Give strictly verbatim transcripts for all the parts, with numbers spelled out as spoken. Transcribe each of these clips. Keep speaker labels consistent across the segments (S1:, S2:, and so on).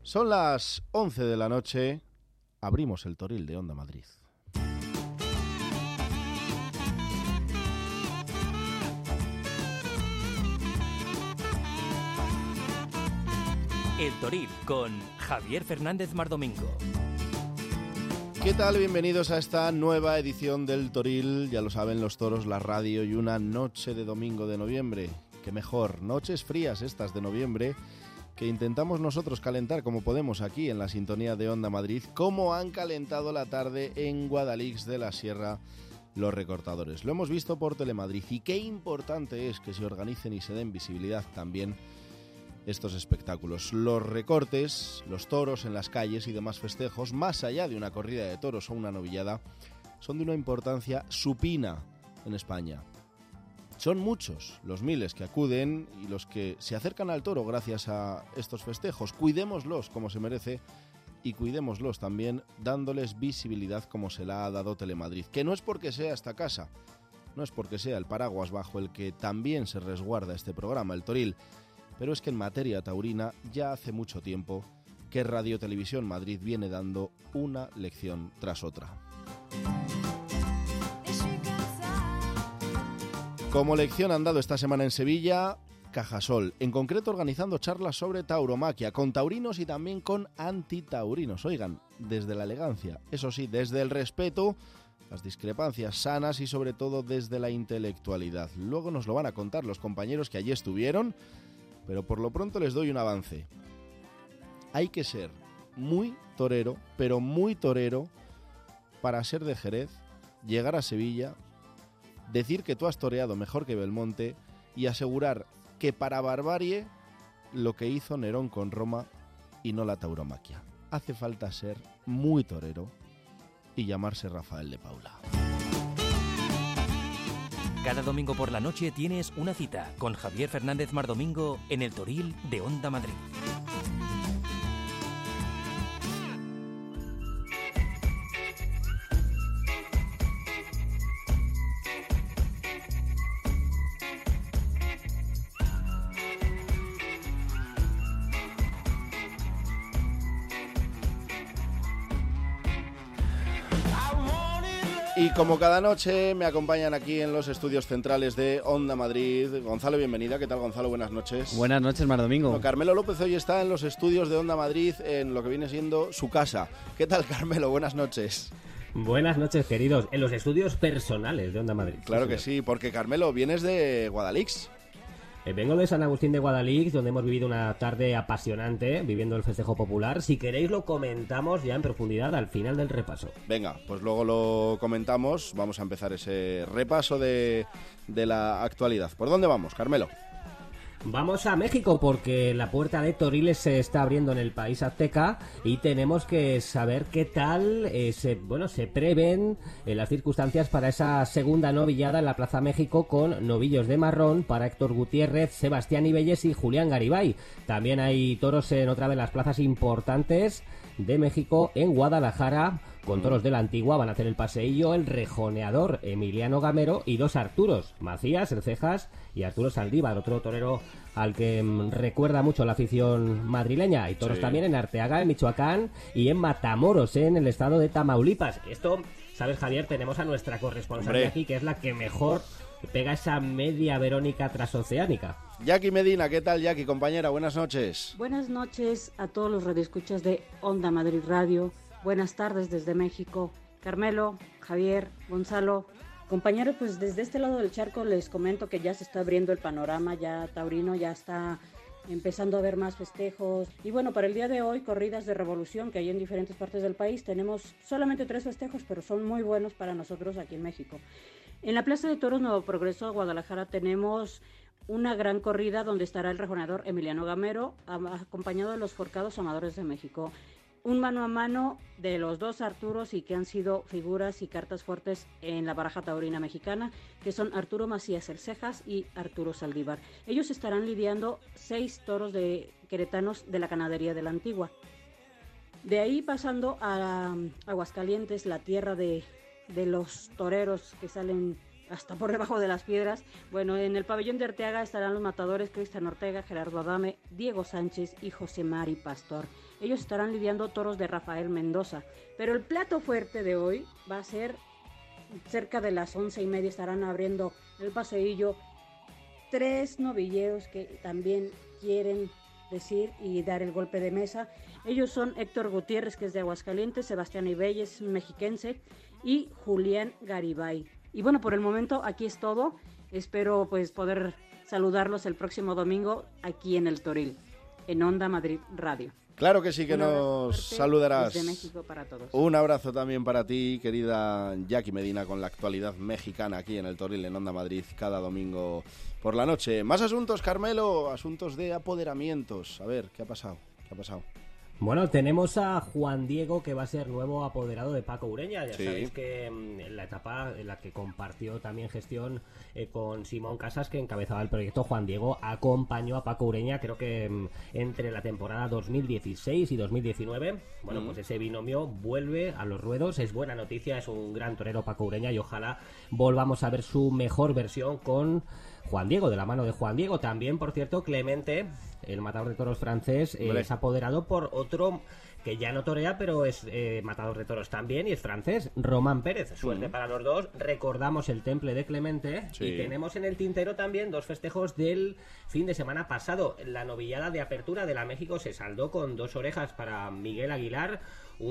S1: Son las once de la noche, abrimos el Toril de Onda Madrid.
S2: El Toril con Javier Fernández Mardomingo.
S1: ¿Qué tal? Bienvenidos a esta nueva edición del Toril. Ya lo saben, los toros, la radio y una noche de domingo de noviembre. Qué mejor, noches frías estas de noviembre que intentamos nosotros calentar como podemos aquí en la sintonía de Onda Madrid, como han calentado la tarde en Guadalix de la Sierra los recortadores. Lo hemos visto por Telemadrid y qué importante es que se organicen y se den visibilidad también estos espectáculos. Los recortes, los toros en las calles y demás festejos, más allá de una corrida de toros o una novillada, son de una importancia supina en España. Son muchos los miles que acuden y los que se acercan al toro gracias a estos festejos. Cuidémoslos como se merece y cuidémoslos también dándoles visibilidad como se la ha dado Telemadrid, que no es porque sea esta casa, no es porque sea el paraguas bajo el que también se resguarda este programa, el Toril, pero es que en materia taurina ya hace mucho tiempo que Radio Televisión Madrid viene dando una lección tras otra. Como lección han dado esta semana en Sevilla, Cajasol, en concreto organizando charlas sobre tauromaquia, con taurinos y también con antitaurinos. Oigan, desde la elegancia, eso sí, desde el respeto, las discrepancias sanas y sobre todo desde la intelectualidad. Luego nos lo van a contar los compañeros que allí estuvieron, pero por lo pronto les doy un avance. Hay que ser muy torero, pero muy torero, para ser de Jerez, llegar a Sevilla, decir que tú has toreado mejor que Belmonte y asegurar que para barbarie lo que hizo Nerón con Roma y no la tauromaquia. Hace falta ser muy torero y llamarse Rafael de Paula.
S2: Cada domingo por la noche tienes una cita con Javier Fernández Mardomingo en el Toril de Onda Madrid.
S1: Y como cada noche me acompañan aquí en los estudios centrales de Onda Madrid. Gonzalo, bienvenida. ¿Qué tal, Gonzalo? Buenas noches.
S3: Buenas noches, Mardomingo.
S1: Bueno, Carmelo López hoy está en los estudios de Onda Madrid, en lo que viene siendo su casa. ¿Qué tal, Carmelo? Buenas noches.
S4: Buenas noches, queridos. En los estudios personales de Onda Madrid.
S1: Claro que sí, porque, Carmelo, vienes de Guadalix.
S4: Eh, vengo de San Agustín de Guadalix, donde hemos vivido una tarde apasionante, viviendo el festejo popular. Si queréis lo comentamos ya en profundidad al final del repaso.
S1: Venga, pues luego lo comentamos. Vamos a empezar ese repaso de, de la actualidad. ¿Por dónde vamos, Carmelo?
S4: Vamos a México porque la puerta de Toriles se está abriendo en el país azteca y tenemos que saber qué tal eh, se, bueno, se prevén eh, las circunstancias para esa segunda novillada en la Plaza México con novillos de marrón para Héctor Gutiérrez, Sebastián Ibelles y Julián Garibay. También hay toros en otra de las plazas importantes de México, en Guadalajara, con toros de la Antigua. Van a hacer el paseillo el rejoneador Emiliano Gamero y dos Arturos, Macías, el Cejas, y Arturo Saldívar, otro torero al que mmm, recuerda mucho la afición madrileña. Hay toros sí. también en Arteaga, en Michoacán, y en Matamoros, en el estado de Tamaulipas. Esto, ¿sabes, Javier? Tenemos a nuestra corresponsal de aquí, que es la que mejor pega esa media Verónica transoceánica.
S1: Jackie Medina, ¿qué tal, Jackie, compañera? Buenas noches.
S5: Buenas noches a todos los radioescuchas de Onda Madrid Radio. Buenas tardes desde México. Carmelo, Javier, Gonzalo, compañeros, pues desde este lado del charco les comento que ya se está abriendo el panorama ya taurino, ya está empezando a haber más festejos. Y bueno, para el día de hoy, corridas de revolución que hay en diferentes partes del país. Tenemos solamente tres festejos, pero son muy buenos para nosotros aquí en México. En la Plaza de Toros Nuevo Progreso, Guadalajara, tenemos una gran corrida donde estará el rejoneador Emiliano Gamero, acompañado de los Forcados Amadores de México. Un mano a mano de los dos Arturos y que han sido figuras y cartas fuertes en la baraja taurina mexicana, que son Arturo Macías el Cejas y Arturo Saldívar. Ellos estarán lidiando seis toros de queretanos de la ganadería de la Antigua. De ahí pasando a Aguascalientes, la tierra de, de los toreros que salen hasta por debajo de las piedras. Bueno, en el pabellón de Arteaga estarán los matadores Cristian Ortega, Gerardo Adame, Diego Sánchez y José Mari Pastor. ellos estarán lidiando toros de Rafael Mendoza. Pero el plato fuerte de hoy va a ser cerca de las once y media, estarán abriendo el paseillo tres novilleros que también quieren decir y dar el golpe de mesa. Ellos son Héctor Gutiérrez, que es de Aguascalientes, Sebastián Ibelles, mexiquense, y Julián Garibay. Y bueno, por el momento aquí es todo. Espero pues poder saludarlos el próximo domingo aquí en el Toril, en Onda Madrid Radio.
S1: Claro que sí, que nos saludarás.
S5: Desde México para todos.
S1: Un abrazo también para ti, querida Jackie Medina, con la actualidad mexicana aquí en el Toril, en Onda Madrid, cada domingo por la noche. Más asuntos, Carmelo, asuntos de apoderamientos. A ver, ¿qué ha pasado? ¿Qué ha pasado?
S4: Bueno, tenemos a Juan Diego, que va a ser nuevo apoderado de Paco Ureña. Ya
S1: sí.
S4: sabéis que en la etapa en la que compartió también gestión eh, con Simón Casas, que encabezaba el proyecto, Juan Diego acompañó a Paco Ureña, creo que mm, entre la temporada dos mil dieciséis y dos mil diecinueve. Bueno, mm. pues ese binomio vuelve a los ruedos. Es buena noticia, es un gran torero Paco Ureña, y ojalá volvamos a ver su mejor versión con Juan Diego, de la mano de Juan Diego. También, por cierto, Clemente, el matador de toros francés, eh, es apoderado por otro que ya no torea, pero es eh, matador de toros también, y es francés, Román Pérez. Suerte uh-huh. para los dos. Recordamos el temple de Clemente, sí. y tenemos en el tintero también dos festejos del fin de semana pasado. La novillada de apertura de la México se saldó con dos orejas para Miguel Aguilar,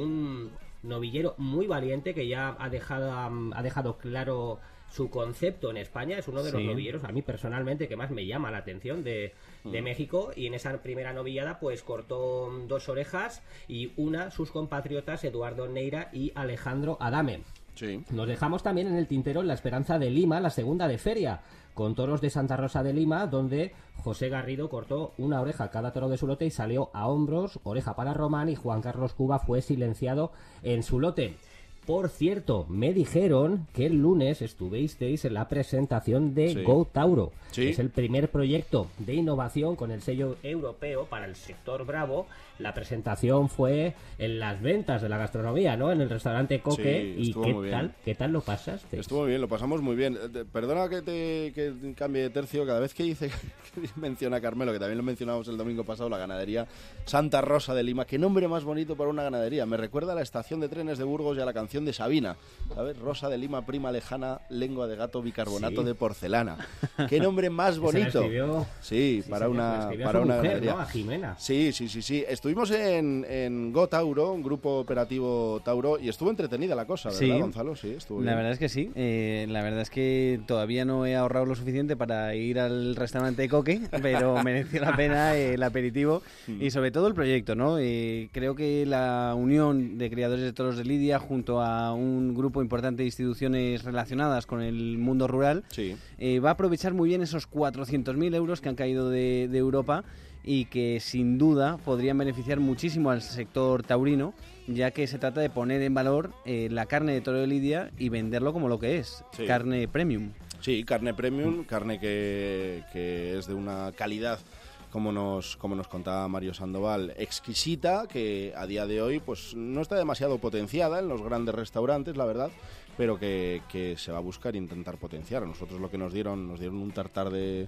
S4: un novillero muy valiente que ya ha dejado, um, ha dejado claro su concepto en España. Es uno de los sí. novilleros, a mí personalmente, que más me llama la atención de, de mm. México, y en esa primera novillada pues cortó dos orejas, y una sus compatriotas Eduardo Neira y Alejandro Adame.
S1: Sí.
S4: Nos dejamos también en el tintero La Esperanza de Lima, la segunda de feria, con toros de Santa Rosa de Lima, donde José Garrido cortó una oreja a cada toro de su lote y salió a hombros, oreja para Román, y Juan Carlos Cuba fue silenciado en su lote. Por cierto, me dijeron que el lunes estuvisteis en la presentación de sí. Go Tauro.
S1: ¿Sí?
S4: Es el primer proyecto de innovación con el sello europeo para el sector bravo. La presentación fue en las ventas de la gastronomía, ¿no? En el restaurante Coque.
S1: Sí,
S4: ¿Y qué tal? ¿Qué tal lo pasaste?
S1: Estuvo muy bien, lo pasamos muy bien. Perdona que te que cambie de tercio. Cada vez que dice, que menciona Carmelo, que también lo mencionamos el domingo pasado, la ganadería Santa Rosa de Lima. Qué nombre más bonito para una ganadería. Me recuerda a la estación de trenes de Burgos y a la canción de Sabina. ¿Sabes? Rosa de Lima, prima lejana, lengua de gato, bicarbonato sí. de porcelana. Qué nombre más bonito. Sí,
S4: sí,
S1: para
S4: señor,
S1: una, para una
S4: mujer,
S1: ganadería.
S4: ¿no? A Jimena.
S1: Sí, sí, sí, sí. Estuvimos en, en Go Tauro, un grupo operativo Tauro, y estuvo entretenida la cosa, ¿verdad, sí. Gonzalo? Sí, estuvo bien.
S3: La verdad es que sí. Eh, la verdad es que todavía no he ahorrado lo suficiente para ir al restaurante Coque, pero mereció la pena eh, el aperitivo y sobre todo el proyecto, ¿no? Eh, creo que la unión de criadores de toros de lidia junto a un grupo importante de instituciones relacionadas con el mundo rural
S1: sí.
S3: eh, va a aprovechar muy bien esos cuatrocientos mil euros que han caído de, de Europa, y que sin duda podrían beneficiar muchísimo al sector taurino, ya que se trata de poner en valor eh, la carne de toro de lidia y venderlo como lo que es, sí. carne premium.
S1: Sí, carne premium, carne que, que es de una calidad, como nos, como nos contaba Mario Sandoval, exquisita, que a día de hoy pues no está demasiado potenciada en los grandes restaurantes, la verdad, pero que, que se va a buscar intentar potenciar. A nosotros lo que nos dieron, nos dieron un tartar de...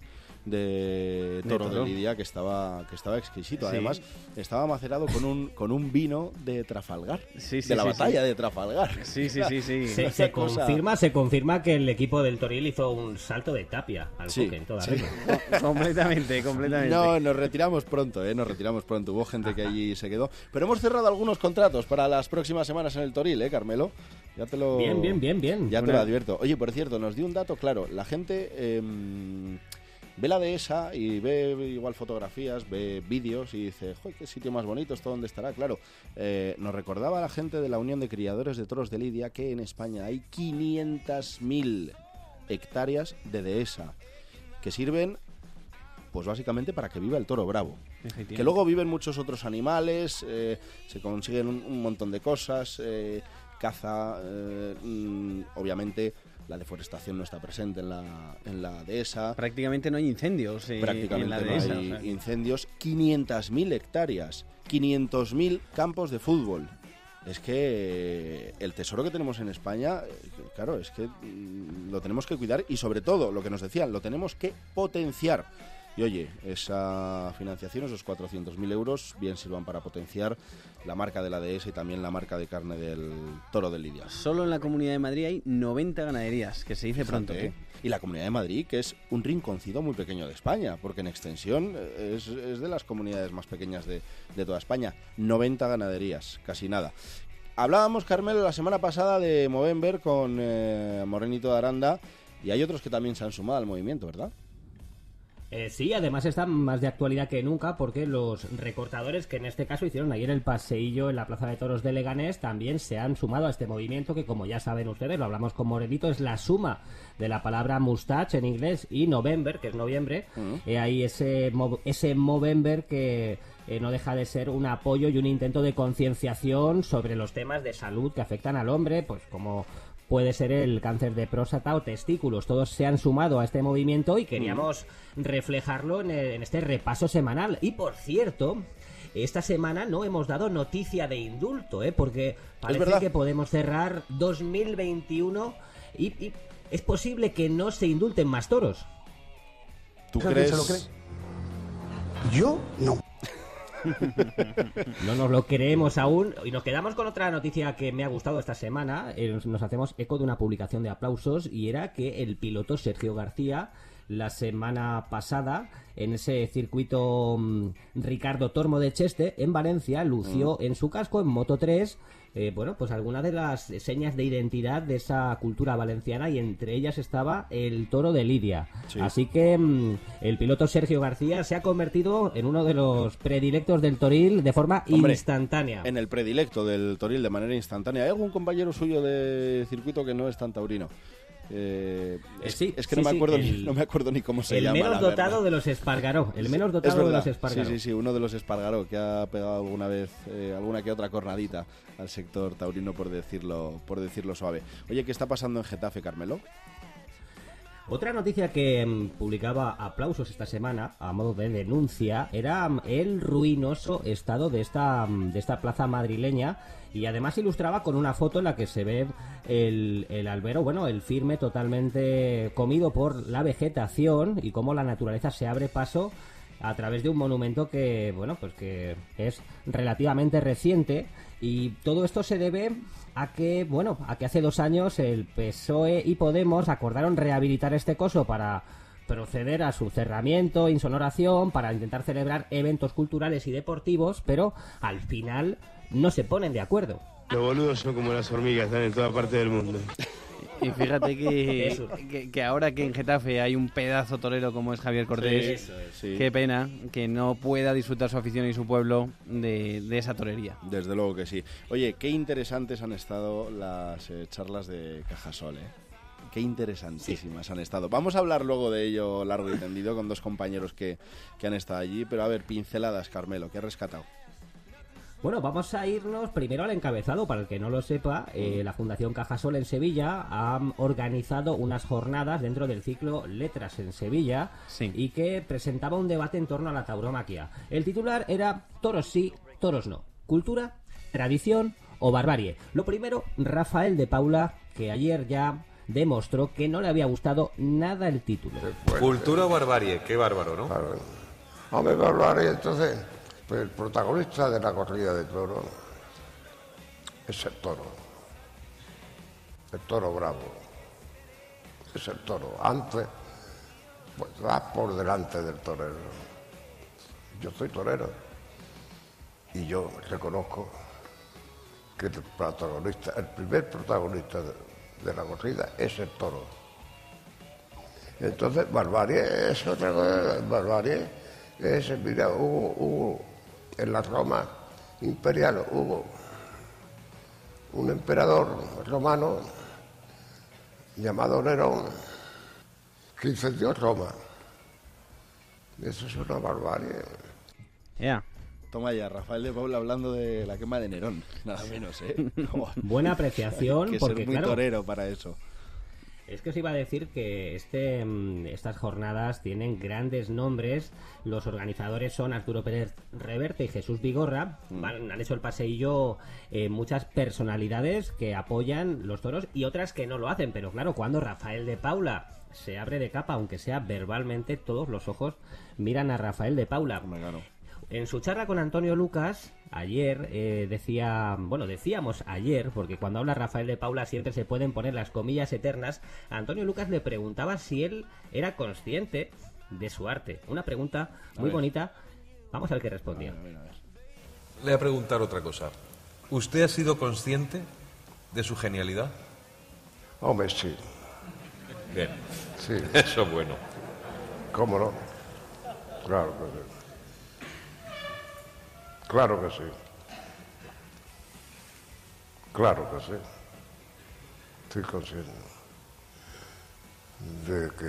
S1: de toro de, de lidia que estaba que estaba exquisito. Sí. Además estaba macerado con un con un vino de Trafalgar,
S3: sí, sí,
S1: de la
S3: sí,
S1: batalla
S3: sí.
S1: de Trafalgar.
S3: Sí, sí, sí, sí.
S4: Se, se confirma, se confirma que el equipo del Toril hizo un salto de tapia al
S1: sí,
S4: Coque en toda
S1: sí.
S4: regla.
S3: completamente, completamente.
S1: No, nos retiramos pronto, eh, nos retiramos pronto. Hubo gente que allí se quedó, pero hemos cerrado algunos contratos para las próximas semanas en el Toril, eh, Carmelo. Ya te lo
S4: Bien, bien, bien, bien.
S1: Ya te
S4: Una...
S1: lo advierto. Oye, por cierto, nos dio un dato claro. La gente eh, ve la dehesa y ve igual fotografías, ve vídeos y dice, ¡joder, qué sitio más bonito! ¿Esto dónde estará? Claro, eh, nos recordaba la gente de la Unión de Criadores de Toros de Lidia que en España hay quinientas mil hectáreas de dehesa que sirven, pues básicamente para que viva el toro bravo. Que luego viven muchos otros animales, eh, se consiguen un, un montón de cosas, eh, caza, eh, mm, obviamente... La deforestación no está presente en la, en la dehesa.
S3: Prácticamente no hay incendios eh,
S1: Prácticamente
S3: en la
S1: no
S3: dehesa.
S1: hay
S3: o sea.
S1: incendios. quinientas mil hectáreas, quinientos mil campos de fútbol. Es que el tesoro que tenemos en España, claro, es que lo tenemos que cuidar y sobre todo, lo que nos decían, lo tenemos que potenciar. Y oye, esa financiación, esos cuatrocientos mil euros, bien sirvan para potenciar la marca de la dehesa y también la marca de carne del Toro de Lidia.
S3: Solo en la Comunidad de Madrid hay noventa ganaderías, que se dice
S1: Fíjate,
S3: pronto. ¿eh?
S1: Y la Comunidad de Madrid, que es un rinconcito muy pequeño de España, porque en extensión es, es de las comunidades más pequeñas de, de toda España. noventa ganaderías, casi nada. Hablábamos, Carmelo, la semana pasada de Movember con eh, Morenito de Aranda, y hay otros que también se han sumado al movimiento, ¿verdad?
S4: Eh, sí, además están más de actualidad que nunca porque los recortadores que en este caso hicieron ayer el paseillo en la Plaza de Toros de Leganés también se han sumado a este movimiento que, como ya saben ustedes, lo hablamos con Morenito, es la suma de la palabra mustache en inglés y November, que es noviembre. Uh-huh. eh, ahí ese, ese Movember que eh, no deja de ser un apoyo y un intento de concienciación sobre los temas de salud que afectan al hombre, pues como puede ser el cáncer de próstata o testículos. Todos se han sumado a este movimiento y queríamos reflejarlo en, el, en este repaso semanal. Y por cierto, esta semana no hemos dado noticia de indulto, ¿eh? Porque parece que podemos cerrar dos mil veintiuno y, y es posible que no se indulten más toros.
S1: ¿Tú crees?
S6: ¿Se lo cree? Yo no.
S4: No nos lo creemos aún y nos quedamos con otra noticia que me ha gustado esta semana. Eh, nos hacemos eco de una publicación de Aplausos y era que el piloto Sergio García la semana pasada en ese circuito um, Ricardo Tormo de Cheste en Valencia lució mm. en su casco en Moto tres eh, bueno, pues algunas de las señas de identidad de esa cultura valenciana y entre ellas estaba el Toro de Lidia. Sí. Así que um, el piloto Sergio García se ha convertido en uno de los predilectos del Toril de forma Hombre, instantánea.
S1: En el predilecto del Toril de manera instantánea. ¿Hay algún compañero suyo de circuito que no es tan taurino? Eh, es, sí, es que sí, no me acuerdo sí, el, ni, no me acuerdo ni cómo se
S4: el
S1: llama.
S4: El menos dotado verdad. de los Espargaró. El menos dotado de los Espargaró.
S1: Sí, sí, sí, uno de los Espargaró que ha pegado alguna vez eh, alguna que otra cornadita al sector taurino, por decirlo, por decirlo suave. Oye, ¿qué está pasando en Getafe, Carmelo?
S4: Otra noticia que um, publicaba Aplausos esta semana, a modo de denuncia, era um, el ruinoso estado de esta, um, de esta plaza madrileña, y además ilustraba con una foto en la que se ve el, el albero, bueno, el firme totalmente comido por la vegetación y cómo la naturaleza se abre paso a través de un monumento que, bueno, pues que es relativamente reciente, y todo esto se debe a que, bueno, a que hace dos años el P S O E y Podemos acordaron rehabilitar este coso para proceder a su cerramiento, insonoración, para intentar celebrar eventos culturales y deportivos, pero al final no se ponen de acuerdo.
S7: Los boludos son como las hormigas, están en toda parte del mundo.
S3: Y fíjate que, que, que ahora que en Getafe hay un pedazo torero como es Javier Cortés, sí, sí. Qué pena que no pueda disfrutar su afición y su pueblo de, de esa torería.
S1: Desde luego que sí. Oye, qué interesantes han estado las eh, charlas de Cajasol, ¿eh? Qué interesantísimas sí. han estado. Vamos a hablar luego de ello largo y tendido con dos compañeros que, que han estado allí, pero a ver, pinceladas, Carmelo, ¿qué has rescatado?
S4: Bueno, vamos a irnos primero al encabezado. Para el que no lo sepa, eh, la Fundación Cajasol en Sevilla ha organizado unas jornadas dentro del ciclo Letras en Sevilla, sí. y que presentaba un debate en torno a la tauromaquia. El titular era Toros sí, toros no. Cultura, tradición o barbarie. Lo primero, Rafael de Paula, que ayer ya demostró que no le había gustado nada el título.
S8: Cultura o barbarie, qué bárbaro, ¿no?
S6: Claro. Hombre, barbarie, entonces... El protagonista de la corrida de toros es el toro, el toro bravo, es el toro. Antes, pues va por delante del torero. Yo soy torero y yo reconozco que el protagonista, el primer protagonista de, de la corrida es el toro. Entonces, barbarie es otra cosa, barbarie es, mira, hubo... hubo en la Roma imperial hubo un emperador romano llamado Nerón que incendió Roma. Eso es una barbarie.
S3: Ya. Yeah.
S1: Toma ya, Rafael de Paula hablando de la quema de Nerón, nada menos, ¿eh?
S4: Oh. Buena apreciación.
S1: Hay que
S4: porque,
S1: ser muy
S4: claro,
S1: torero para eso.
S4: Es que os iba a decir que este, estas jornadas tienen grandes nombres. Los organizadores son Arturo Pérez Reverte y Jesús Vigorra. Mm. Han hecho el paseillo eh, muchas personalidades que apoyan los toros y otras que no lo hacen. Pero claro, cuando Rafael de Paula se abre de capa, aunque sea verbalmente, todos los ojos miran a Rafael de Paula. En su charla con Antonio Lucas, ayer, eh, decía, bueno, decíamos ayer, porque cuando habla Rafael de Paula siempre se pueden poner las comillas eternas, a Antonio Lucas le preguntaba si él era consciente de su arte. Una pregunta muy bonita. Vamos a ver qué respondía.
S8: A ver, a ver, a ver. Le voy a preguntar otra cosa. ¿Usted ha sido consciente de su genialidad?
S6: Hombre, sí.
S8: Bien.
S6: Sí.
S8: Eso es bueno.
S6: ¿Cómo no? Claro que sí. Claro que sí. Claro que sí. Estoy consciente de que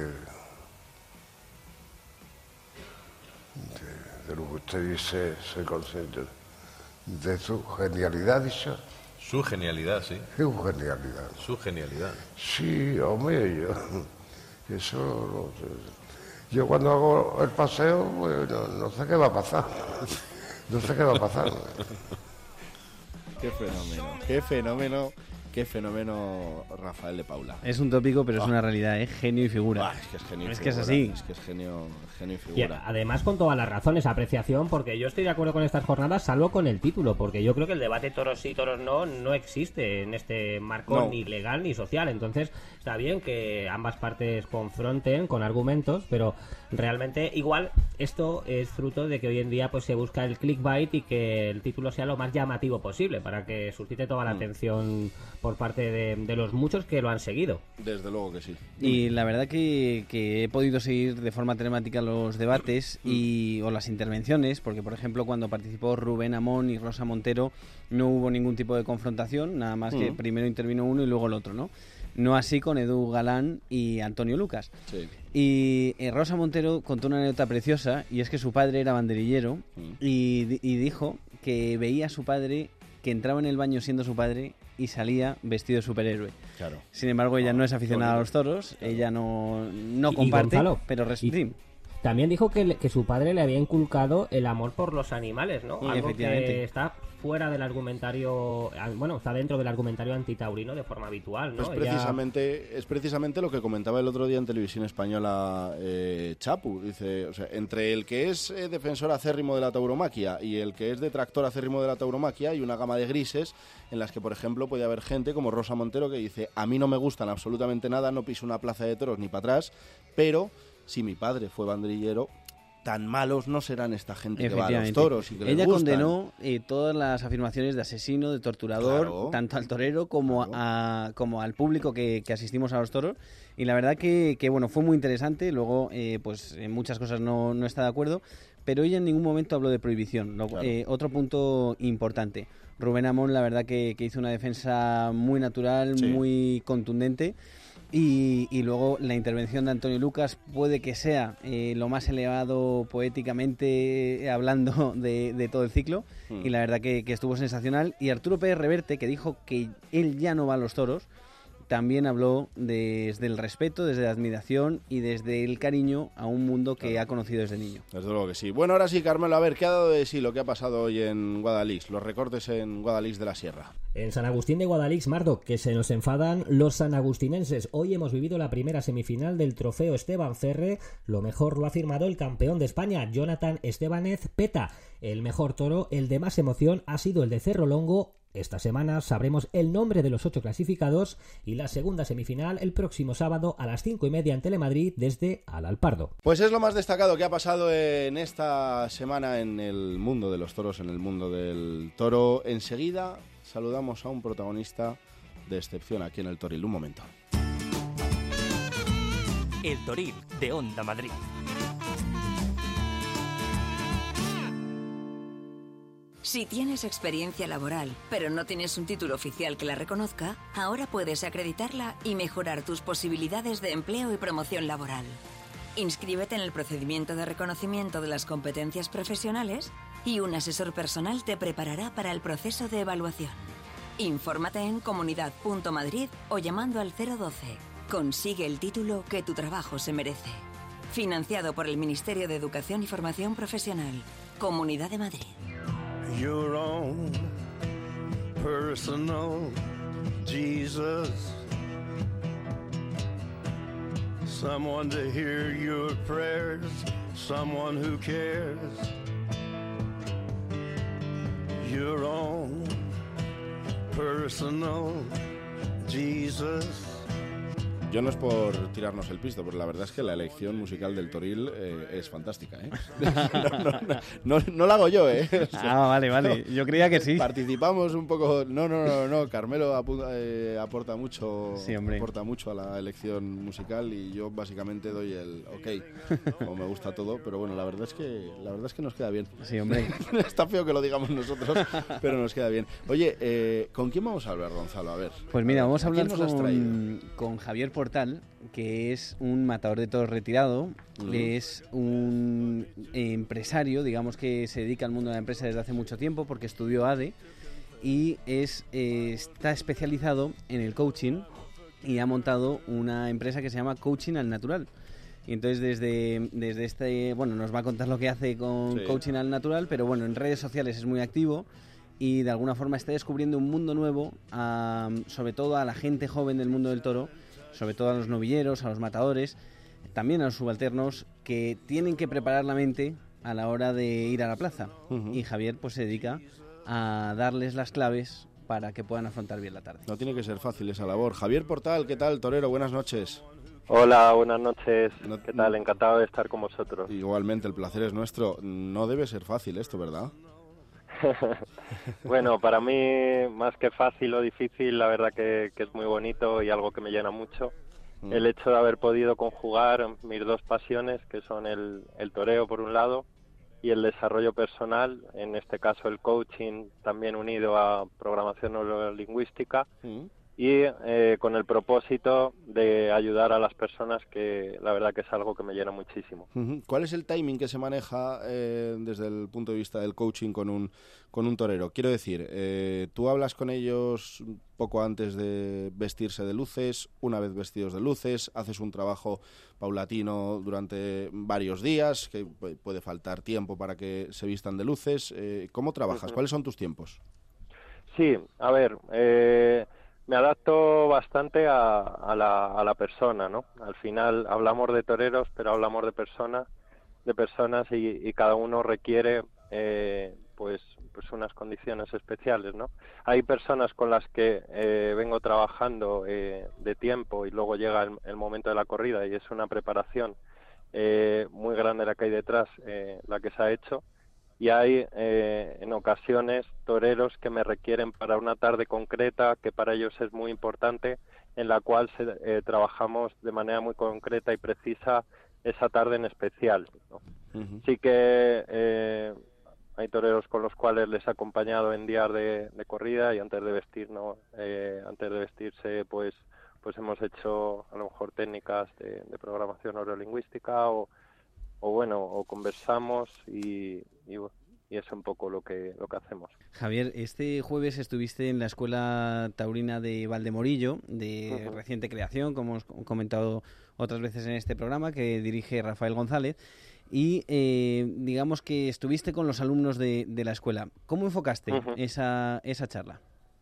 S6: de, de lo que usted dice, soy consciente de su genialidad, dicho.
S8: Su genialidad, sí.
S6: Su genialidad.
S8: Su genialidad.
S6: Sí, hombre, yo, eso no sé. Yo cuando hago el paseo, pues, no, no sé qué va a pasar. No sé qué va a pasar.
S1: Qué fenómeno, qué fenómeno, qué fenómeno Rafael de Paula.
S3: Es un tópico, pero
S1: Ah.
S3: es una realidad, ¿eh? Genio y figura.
S1: Ah, es que es genio y
S3: Es que es
S1: figura,
S3: así.
S1: Es que es genio, genio y
S4: Y
S1: figura.
S4: además con todas las razones, apreciación, porque yo estoy de acuerdo con estas jornadas, salvo con el título, porque yo creo que el debate toros sí, toros no, no existe en este marco
S1: No.
S4: ni legal ni social. Entonces está bien que ambas partes confronten con argumentos, pero realmente igual esto es fruto de que hoy en día pues se busca el clickbait y que el título sea lo más llamativo posible para que suscite toda la
S1: Mm.
S4: atención por parte de, de los muchos que lo han seguido.
S1: Desde luego que sí.
S3: Y la verdad que, que he podido seguir de forma telemática los debates y o las intervenciones, porque por ejemplo cuando participó Rubén Amón y Rosa Montero no hubo ningún tipo de confrontación, nada más que
S1: Mm.
S3: primero intervino uno y luego el otro, ¿no? No así con Edu Galán y Antonio Lucas.
S1: Sí.
S3: Y eh, Rosa Montero contó una anécdota preciosa, y es que su padre era banderillero
S1: Mm.
S3: y, di- y dijo que veía a su padre, que entraba en el baño siendo su padre y salía vestido de superhéroe.
S1: Claro.
S3: Sin embargo, ella
S1: Ah,
S3: no es aficionada
S1: qué
S3: a los
S1: bonito.
S3: toros, ella no, no
S4: Y- y
S3: comparte,
S4: Gonzalo,
S3: pero res-
S4: y-
S3: sí.
S4: También dijo que, le- que su padre le había inculcado el amor por los animales, ¿no?
S3: Mm,
S4: Algo
S3: efectivamente.
S4: que está fuera del argumentario, ah, bueno, está dentro del argumentario antitaurino de forma habitual, ¿no?
S1: Es
S4: Ella-
S1: precisamente, es precisamente lo que comentaba el otro día en Televisión Española eh, Chapu. Dice, o sea, entre el que es eh, defensor acérrimo de la tauromaquia y el que es detractor acérrimo de la tauromaquia hay una gama de grises en las que, por ejemplo, puede haber gente como Rosa Montero que dice, a mí no me gustan absolutamente nada, no piso una plaza de toros ni para atrás, pero si mi padre fue banderillero, tan malos no serán esta gente que va a los
S3: Efectivamente.
S1: toros y que les
S3: Ella
S1: gustan.
S3: condenó eh, todas las afirmaciones de asesino, de torturador,
S1: Claro.
S3: tanto al torero como,
S1: Claro.
S3: a, como al público que, que asistimos a los toros. Y la verdad que, que bueno, fue muy interesante. Luego, eh, pues en muchas cosas no, no está de acuerdo, pero ella en ningún momento habló de prohibición. Lo-
S1: Claro.
S3: eh, otro punto importante. Rubén Amón, la verdad que, que hizo una defensa muy natural,
S1: Sí.
S3: muy contundente. Y, y luego la intervención de Antonio Lucas puede que sea eh, lo más elevado poéticamente eh, hablando de, de todo el ciclo,
S1: Mm.
S3: y la verdad que, que estuvo sensacional. Y Arturo Pérez Reverte, que dijo que él ya no va a los toros, también habló desde el respeto, desde la admiración y desde el cariño a un mundo que
S1: Claro.
S3: ha conocido desde niño.
S1: Desde luego que sí. Bueno, ahora sí, Carmelo, a ver, ¿qué ha dado de sí lo que ha pasado hoy en Guadalix? Los recortes en Guadalix de la Sierra.
S4: En San Agustín de Guadalix, Mardo, que se nos enfadan los sanagustinenses. Hoy hemos vivido la primera semifinal del trofeo Esteban Ferre. Lo mejor lo ha firmado el campeón de España, Jonathan Estebanez Peta. El mejor toro, el de más emoción, ha sido el de Cerro Longo. Esta semana sabremos el nombre de los ocho clasificados y la segunda semifinal el próximo sábado a las cinco y media en Telemadrid desde Alalpardo.
S1: Pues es lo más destacado que ha pasado en esta semana en el mundo de los toros, en el mundo del toro. Enseguida saludamos a un protagonista de excepción aquí en el Toril. Un momento.
S2: El Toril de Onda Madrid.
S9: Si tienes experiencia laboral, pero no tienes un título oficial que la reconozca, ahora puedes acreditarla y mejorar tus posibilidades de empleo y promoción laboral. Inscríbete en el procedimiento de reconocimiento de las competencias profesionales y un asesor personal te preparará para el proceso de evaluación. Infórmate en comunidad punto madrid o llamando al cero doce. Consigue el título que tu trabajo se merece. Financiado por el Ministerio de Educación y Formación Profesional. Comunidad de Madrid.
S10: Your own personal Jesus. someone to hear your prayers, someone who cares. Your own personal Jesus.
S1: Yo no es por tirarnos el pisto, pero la verdad es que la elección musical del Toril eh, es fantástica, ¿eh? no, no, no, no, no la hago yo, ¿eh? O sea,
S3: ah, vale, vale. No, yo creía que sí.
S1: Participamos un poco... No, no, no, no. Carmelo apu- eh, aporta mucho
S3: sí, hombre.
S1: aporta mucho a la elección musical y yo básicamente doy el ok, como me gusta todo, pero bueno, la verdad es que la verdad es que nos queda bien.
S3: Sí, hombre.
S1: Está feo que lo digamos nosotros, pero nos queda bien. Oye, eh, ¿con quién vamos a hablar, Gonzalo? A ver.
S3: Pues mira,
S1: a ver,
S3: vamos a hablar
S1: con,
S3: con Javier Portal, que es un matador de toros retirado, uh-huh. es un empresario, digamos que se dedica al mundo de la empresa desde hace mucho tiempo porque estudió A D E y es, eh, está especializado en el coaching y ha montado una empresa que se llama Coaching al Natural. Y entonces desde, desde este, bueno, nos va a contar lo que hace con sí. Coaching al Natural, pero bueno, en redes sociales es muy activo y de alguna forma está descubriendo un mundo nuevo, a, sobre todo a la gente joven del mundo del toro, sobre todo a los novilleros, a los matadores, también a los subalternos, que tienen que preparar la mente a la hora de ir a la plaza. Uh-huh. Y Javier pues se dedica a darles las claves para que puedan afrontar bien la tarde.
S1: No tiene que ser fácil esa labor. Javier Portal, ¿qué tal, torero? Buenas noches.
S11: Hola, buenas noches. No, ¿qué tal? Encantado de estar con vosotros.
S1: Igualmente, el placer es nuestro. No debe ser fácil esto, ¿verdad?
S11: Bueno, para mí, más que fácil o difícil, la verdad que, que es muy bonito y algo que me llena mucho. Mm. El hecho de haber podido conjugar mis dos pasiones, que son el, el toreo por un lado y el desarrollo personal, en este caso el coaching, también unido a programación neurolingüística, mm. y eh, con el propósito de ayudar a las personas, que la verdad que es algo que me llena muchísimo.
S1: ¿Cuál es el timing que se maneja eh, desde el punto de vista del coaching con un, con un torero? Quiero decir, eh, tú hablas con ellos poco antes de vestirse de luces, una vez vestidos de luces, haces un trabajo paulatino durante varios días, que puede faltar tiempo para que se vistan de luces. Eh, ¿Cómo trabajas? Uh-huh. ¿Cuáles son tus tiempos?
S11: Sí, a ver... Eh... Me adapto bastante a, a, la, a la persona, ¿no? Al final hablamos de toreros, pero hablamos de personas, de personas y, y cada uno requiere, eh, pues, pues unas condiciones especiales, ¿no? Hay personas con las que eh, vengo trabajando eh, de tiempo y luego llega el, el momento de la corrida y es una preparación eh, muy grande la que hay detrás, eh, la que se ha hecho. Y hay eh, en ocasiones toreros que me requieren para una tarde concreta, que para ellos es muy importante, en la cual se, eh, trabajamos de manera muy concreta y precisa esa tarde en especial, ¿no? Uh-huh. Sí que eh, hay toreros con los cuales les he acompañado en días de, de corrida y antes de vestir, ¿no? eh, antes de vestirse pues pues hemos hecho a lo mejor técnicas de, de programación neurolingüística o o bueno, o conversamos y, y, y es un poco lo que lo que hacemos.
S3: Javier, este jueves estuviste en la Escuela Taurina de Valdemorillo, de uh-huh. reciente creación, como hemos comentado otras veces en este programa, que dirige Rafael González, y eh, digamos que estuviste con los alumnos de, de la escuela. ¿Cómo enfocaste uh-huh. esa, esa charla?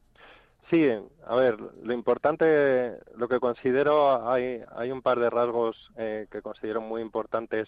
S11: Sí, a ver, lo importante, lo que considero, hay, hay un par de rasgos eh, que considero muy importantes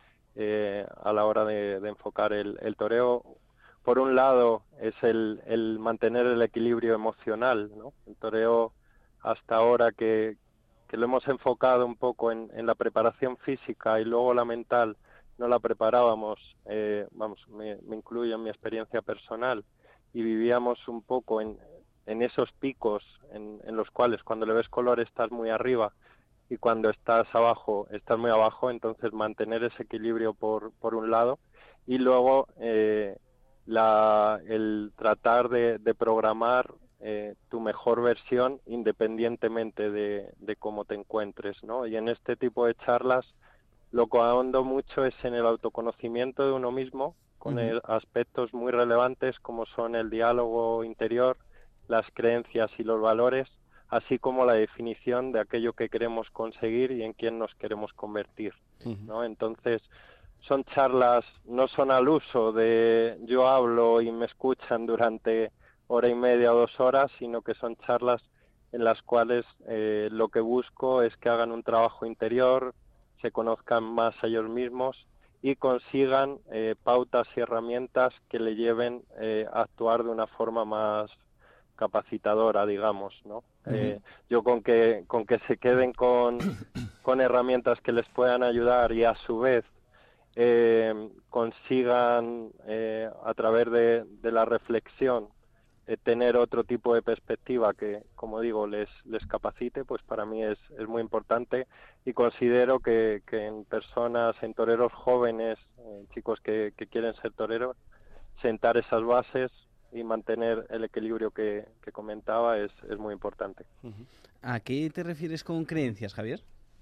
S11: Eh, a la hora de, de enfocar el, el toreo. Por un lado es el, el mantener el equilibrio emocional, ¿no? El toreo hasta ahora que, que lo hemos enfocado un poco en, en la preparación física y luego la mental no la preparábamos, eh, vamos, me, me incluyo en mi experiencia personal, y vivíamos un poco en, en esos picos en, en los cuales cuando le ves color estás muy arriba y cuando estás abajo, estás muy abajo. Entonces mantener ese equilibrio por, por un lado, y luego eh, la, el tratar de, de programar eh, tu mejor versión independientemente de, de cómo te encuentres, ¿no? Y en este tipo de charlas lo que ahondo mucho es en el autoconocimiento de uno mismo, con uh-huh. el, aspectos muy relevantes como son el diálogo interior, las creencias y los valores, así como la definición de aquello que queremos conseguir y en quién nos queremos convertir, ¿no? Entonces, son charlas, no son al uso de yo hablo y me escuchan durante hora y media o dos horas, sino que son charlas en las cuales eh, lo que busco es que hagan un trabajo interior, se conozcan más a ellos mismos y consigan eh, pautas y herramientas que le lleven eh, a actuar de una forma más capacitadora, digamos, ¿no? Uh-huh. Eh, yo con que con que se queden con, con herramientas que les puedan ayudar y a su vez eh, consigan eh, a través de, de la reflexión eh, tener otro tipo de perspectiva que, como digo, les les capacite, pues para mí es, es muy importante y considero que, que en personas, en toreros jóvenes, eh, chicos que, que quieren ser toreros, sentar esas bases y mantener el equilibrio que, que comentaba es, es muy importante.
S3: ¿A qué te refieres con creencias, Javier?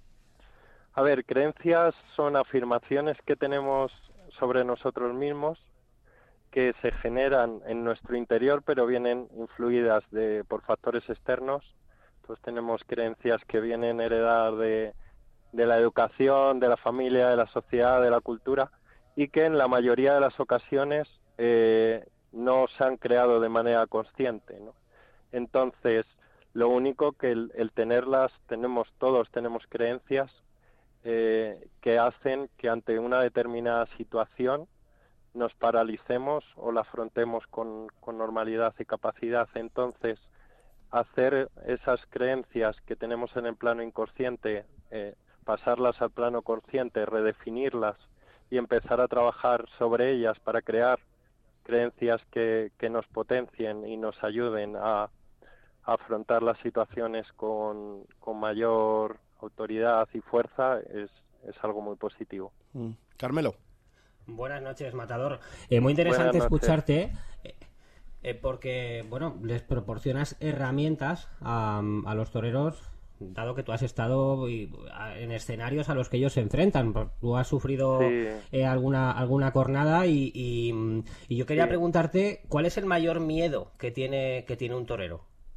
S11: A ver, creencias son afirmaciones que tenemos sobre nosotros mismos que se generan en nuestro interior pero vienen influidas de, por factores externos. Entonces tenemos creencias que vienen heredadas de, de la educación, de la familia, de la sociedad, de la cultura y que en la mayoría de las ocasiones eh, no se han creado de manera consciente, ¿no? Entonces, lo único que el, el tenerlas, tenemos todos tenemos creencias eh, que hacen que ante una determinada situación nos paralicemos o la afrontemos con, con normalidad y capacidad. Entonces, hacer esas creencias que tenemos en el plano inconsciente, eh, pasarlas al plano consciente, redefinirlas y empezar a trabajar sobre ellas para crear creencias que, que nos potencien y nos ayuden a, a afrontar las situaciones con, con mayor autoridad y fuerza es, es algo muy positivo.
S1: Mm. Carmelo.
S4: Buenas noches, Matador. Eh, muy interesante escucharte eh, eh, porque, bueno, les proporcionas herramientas a, a los toreros, dado que tú has estado en escenarios a los que ellos se enfrentan. Tú has sufrido sí. eh, alguna alguna cornada y, y, y yo quería sí. preguntarte ¿cuál es el mayor miedo que tiene que tiene un torero?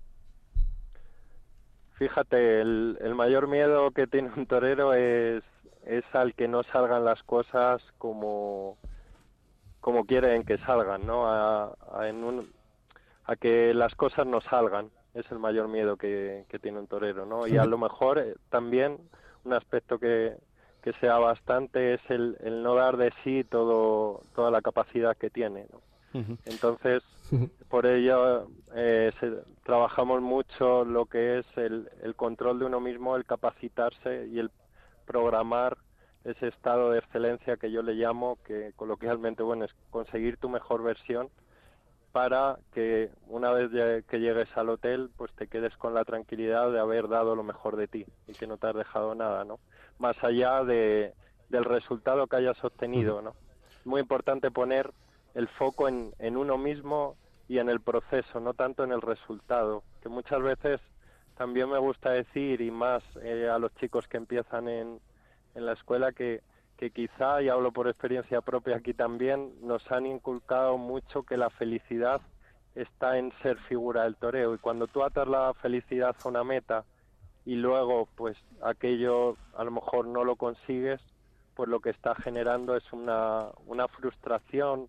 S11: Fíjate, el, el mayor miedo que tiene un torero es, es al que no salgan las cosas como, como quieren que salgan, ¿no? A, a, en un, a que las cosas no salgan. Es el mayor miedo que, que tiene un torero, ¿no? Y a lo mejor eh, también un aspecto que, que sea bastante es el, el no dar de sí todo toda la capacidad que tiene, ¿no? Uh-huh. Entonces, por ello eh, se, trabajamos mucho lo que es el, el control de uno mismo, el capacitarse y el programar ese estado de excelencia que yo le llamo, que coloquialmente, bueno, es conseguir tu mejor versión, para que una vez que llegues al hotel pues te quedes con la tranquilidad de haber dado lo mejor de ti y que no te has dejado nada, ¿no? Más allá de, del resultado que hayas obtenido, ¿no? Muy importante poner el foco en, en uno mismo y en el proceso, no tanto en el resultado, que muchas veces también me gusta decir, y más eh, a los chicos que empiezan en, en la escuela, que que quizá, y hablo por experiencia propia aquí también, nos han inculcado mucho que la felicidad está en ser figura del toreo, y cuando tú atas la felicidad a una meta y luego pues aquello a lo mejor no lo consigues, pues lo que está generando es una, una frustración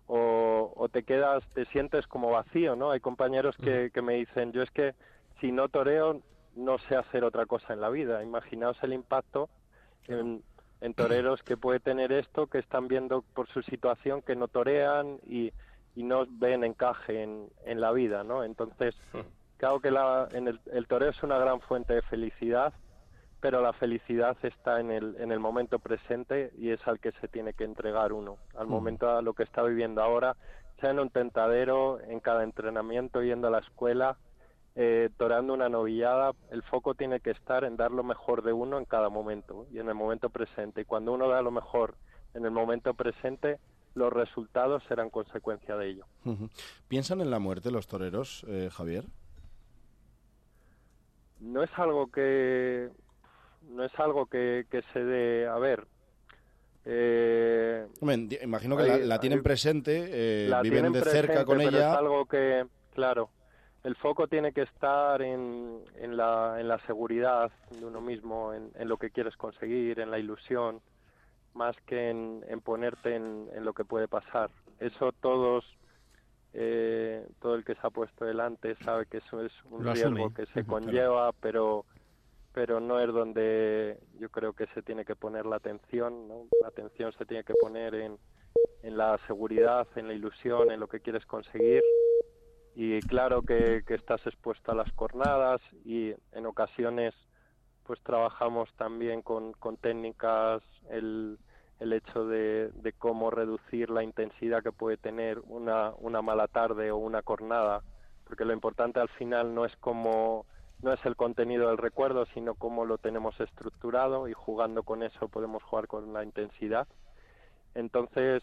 S11: o, o te quedas, te sientes como vacío, ¿no? Hay compañeros que, que me dicen, yo es que si no toreo no sé hacer otra cosa en la vida. Imaginaos el impacto en en toreros que puede tener esto, que están viendo por su situación que no torean y, y no ven encaje en, en la vida, ¿no? Entonces, claro que la, en el, el toreo es una gran fuente de felicidad, pero la felicidad está en el, en el momento presente y es al que se tiene que entregar uno, al momento a lo que está viviendo ahora, sea en un tentadero, en cada entrenamiento, yendo a la escuela, Eh, torando una novillada, el foco tiene que estar en dar lo mejor de uno en cada momento y en el momento presente. Y cuando uno da lo mejor en el momento presente, los resultados serán consecuencia de ello.
S1: Uh-huh. ¿Piensan en la muerte los toreros, eh, Javier?
S11: No es algo que no es algo que, que se dé. A ver. Eh,
S1: Hombre, imagino que hay, la, la tienen hay, presente, eh,
S11: la
S1: viven
S11: tienen
S1: de
S11: presente,
S1: cerca con
S11: pero
S1: ella.
S11: Es algo que, claro. El foco tiene que estar en, en, la, en la seguridad de uno mismo, en, en lo que quieres conseguir, en la ilusión, más que en, en ponerte en, en lo que puede pasar. Eso todos, eh, todo el que se ha puesto delante sabe que eso es un
S3: lo
S11: riesgo
S3: asume.
S11: que se
S3: Uh-huh,
S11: conlleva,
S3: claro.
S11: pero pero no es donde yo creo que se tiene que poner la atención, ¿no? La atención se tiene que poner en, en la seguridad, en la ilusión, en lo que quieres conseguir. Y claro que, que estás expuesto a las cornadas y en ocasiones pues trabajamos también con, con técnicas, el, el hecho de, de cómo reducir la intensidad que puede tener una, una mala tarde o una cornada, porque lo importante al final no es cómo, no es el contenido del recuerdo, sino cómo lo tenemos estructurado, y jugando con eso podemos jugar con la intensidad. Entonces,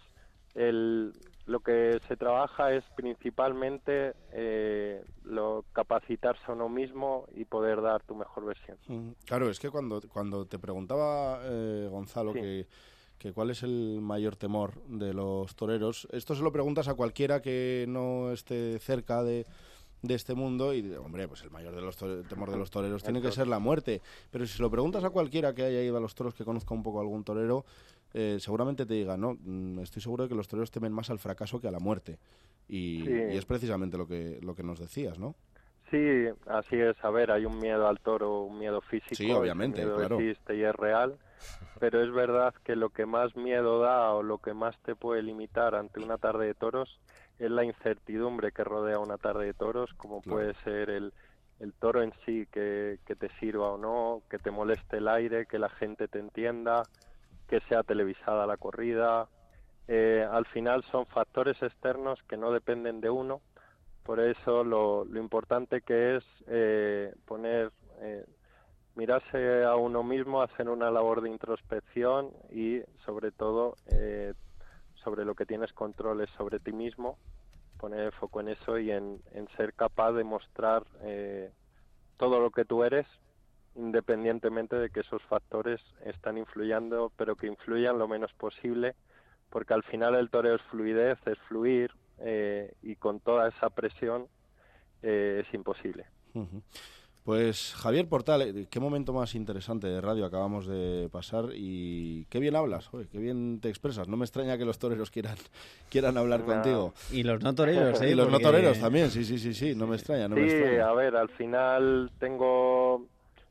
S11: el, lo que se trabaja es principalmente eh, lo capacitarse a uno mismo y poder dar tu mejor versión.
S1: Claro, es que cuando, cuando te preguntaba eh, Gonzalo sí. que, que cuál es el mayor temor de los toreros, esto se lo preguntas a cualquiera que no esté cerca de, de este mundo y, hombre, pues el mayor de los tore- temor de los toreros tiene que ser la muerte. Pero si se lo preguntas a cualquiera que haya ido a los toros, que conozca un poco a algún torero, Eh, seguramente te diga, no, estoy seguro de que los toreros temen más al fracaso que a la muerte. Y,
S11: sí.
S1: y es precisamente lo que lo que nos decías, ¿no?
S11: Sí, así es. A ver, hay un miedo al toro, un miedo físico.
S1: Sí, obviamente,
S11: el miedo
S1: claro.
S11: existe y es real, pero es verdad que lo que más miedo da o lo que más te puede limitar ante una tarde de toros es la incertidumbre que rodea una tarde de toros, como claro. puede ser el, el toro en sí, que, que te sirva o no, que te moleste el aire, que la gente te entienda, que sea televisada la corrida. Eh, al final son factores externos que no dependen de uno, por eso lo, lo importante que es eh, poner, eh, mirarse a uno mismo, hacer una labor de introspección y sobre todo eh, sobre lo que tienes control es sobre ti mismo, poner el foco en eso y en, en ser capaz de mostrar eh, todo lo que tú eres, independientemente de que esos factores están influyendo, pero que influyan lo menos posible, porque al final el toreo es fluidez, es fluir, eh, y con toda esa presión eh, es imposible.
S1: Uh-huh. Pues Javier Portal, qué momento más interesante de radio acabamos de pasar y qué bien hablas, oye, qué bien te expresas. No me extraña que los toreros quieran quieran hablar no. contigo.
S3: Y los no toreros, ¿eh?
S1: Y los
S3: Porque...
S1: no toreros también, sí, sí, sí, sí, no me extraña, no
S11: sí,
S1: me extraña.
S11: A ver, al final tengo...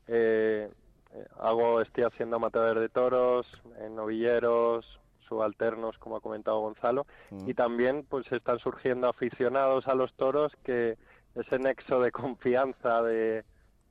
S11: Eh, hago, estoy haciendo amatadores de toros, en novilleros, subalternos, como ha comentado Gonzalo, mm. y también pues están surgiendo aficionados a los toros que ese nexo de confianza de,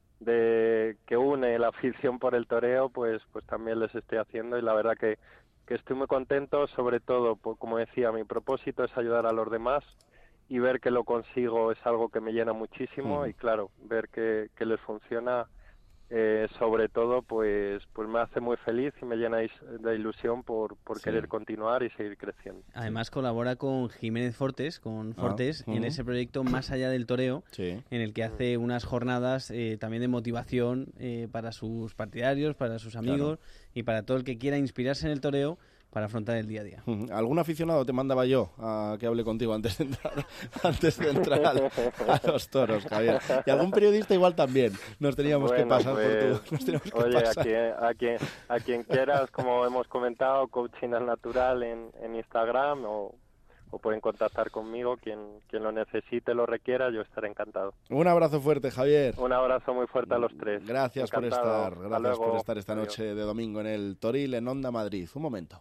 S11: de que une la afición por el toreo, pues pues también les estoy haciendo, y la verdad que, que estoy muy contento, sobre todo, pues, como decía, mi propósito es ayudar a los demás, y ver que lo consigo es algo que me llena muchísimo, mm. y claro, ver que, que les funciona, Eh, sobre todo, pues pues me hace muy feliz y me llena de ilusión por, por sí. querer continuar y seguir creciendo.
S3: Además colabora con Jiménez Fortes, con Fortes, ah, uh-huh. en ese proyecto Más allá del toreo, sí. en el que hace unas jornadas eh, también de motivación eh, para sus partidarios, para sus amigos, claro. y para todo el que quiera inspirarse en el toreo para afrontar el día a día.
S1: ¿Algún aficionado te mandaba yo a que hable contigo antes de entrar, antes de entrar al, a los toros, Javier? Y algún periodista igual también. Nos teníamos bueno, que pasar
S11: pues,
S1: por tu... Nos teníamos que
S11: oye,
S1: pasar.
S11: A, quien, a, quien, a quien quieras, como hemos comentado, Coaching al Natural en, en Instagram, o, o pueden contactar conmigo, quien, quien lo necesite, lo requiera, yo estaré encantado.
S1: Un abrazo fuerte, Javier.
S11: Un abrazo muy fuerte a los tres.
S1: Gracias
S11: encantado.
S1: por estar, gracias por estar esta
S11: Adiós.
S1: noche de domingo en el Toril, en Onda Madrid. Un momento.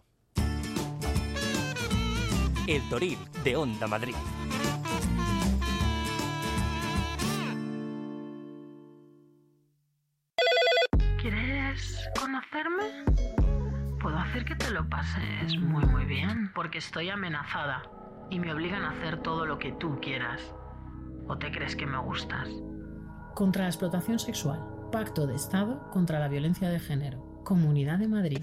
S2: El Toril de Onda Madrid.
S12: ¿Quieres conocerme? Puedo hacer que te lo pases muy muy bien, porque estoy amenazada y me obligan a hacer todo lo que tú quieras. ¿O te crees que me gustas?
S13: Contra la explotación sexual. Pacto de Estado contra la violencia de género. Comunidad de Madrid.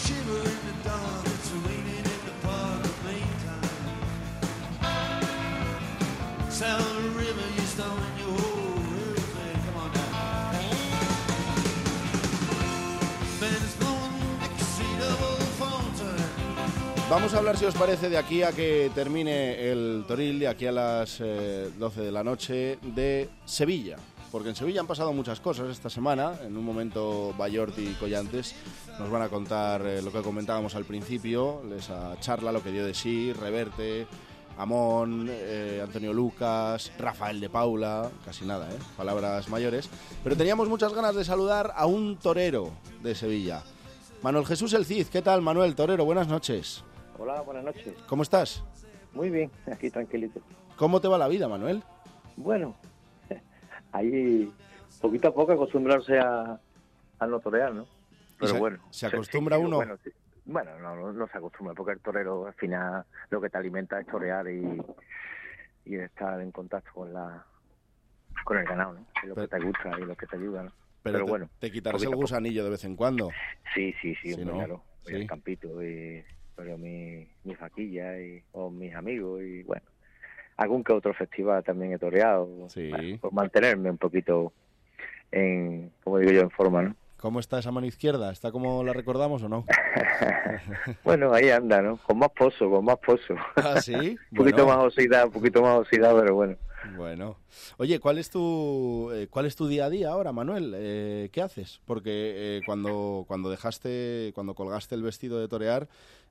S1: Vamos a hablar, si os parece, de aquí a que termine el Toril, de aquí a las eh, doce de la noche, de Sevilla. Porque en Sevilla han pasado muchas cosas esta semana. En un momento Bayort y Collantes nos van a contar eh, lo que comentábamos al principio, esa charla, lo que dio de sí, Reverte, Amón, eh, Antonio Lucas, Rafael de Paula, casi nada, ¿eh? Palabras mayores. Pero teníamos muchas ganas de saludar a un torero de Sevilla. Manuel Jesús El Cid. ¿Qué tal, Manuel? Torero, buenas noches.
S14: Hola, buenas noches.
S1: ¿Cómo estás?
S14: Muy bien, aquí tranquilito.
S1: ¿Cómo te va la vida, Manuel?
S14: Bueno, ahí poquito a poco acostumbrarse a, a no torear, ¿no? Pero
S1: se,
S14: bueno.
S1: ¿Se acostumbra sí, uno?
S14: Bueno, sí. Bueno, no, no, no se acostumbra, porque el torero al final lo que te alimenta es torear y, y estar en contacto con la con el ganado, ¿no? Es lo pero, que te gusta y lo que te ayuda, ¿no?
S1: Pero, pero te, bueno. ¿Te quitarás el gusanillo de vez en cuando?
S14: Sí, sí, sí,
S1: sí
S14: ¿no?
S1: Claro.
S14: Voy al campito y pero mi, mi vaquilla y, o mis amigos y bueno, algún que otro festival también he toreado,
S1: sí.
S14: Bueno, por mantenerme un poquito en, como digo yo, en forma, ¿no?
S1: ¿Cómo está esa mano izquierda? ¿Está como la recordamos o no?
S14: Bueno, ahí anda, ¿no? Con más pozo, con más pozo.
S1: ¿Ah, sí?
S14: un poquito
S1: bueno.
S14: más oxidado, un poquito más oxidado, pero bueno.
S1: Bueno. Oye, ¿cuál es tu eh, cuál es tu día a día ahora, Manuel? Eh, ¿Qué haces? Porque eh, cuando cuando dejaste, cuando colgaste el vestido de torear,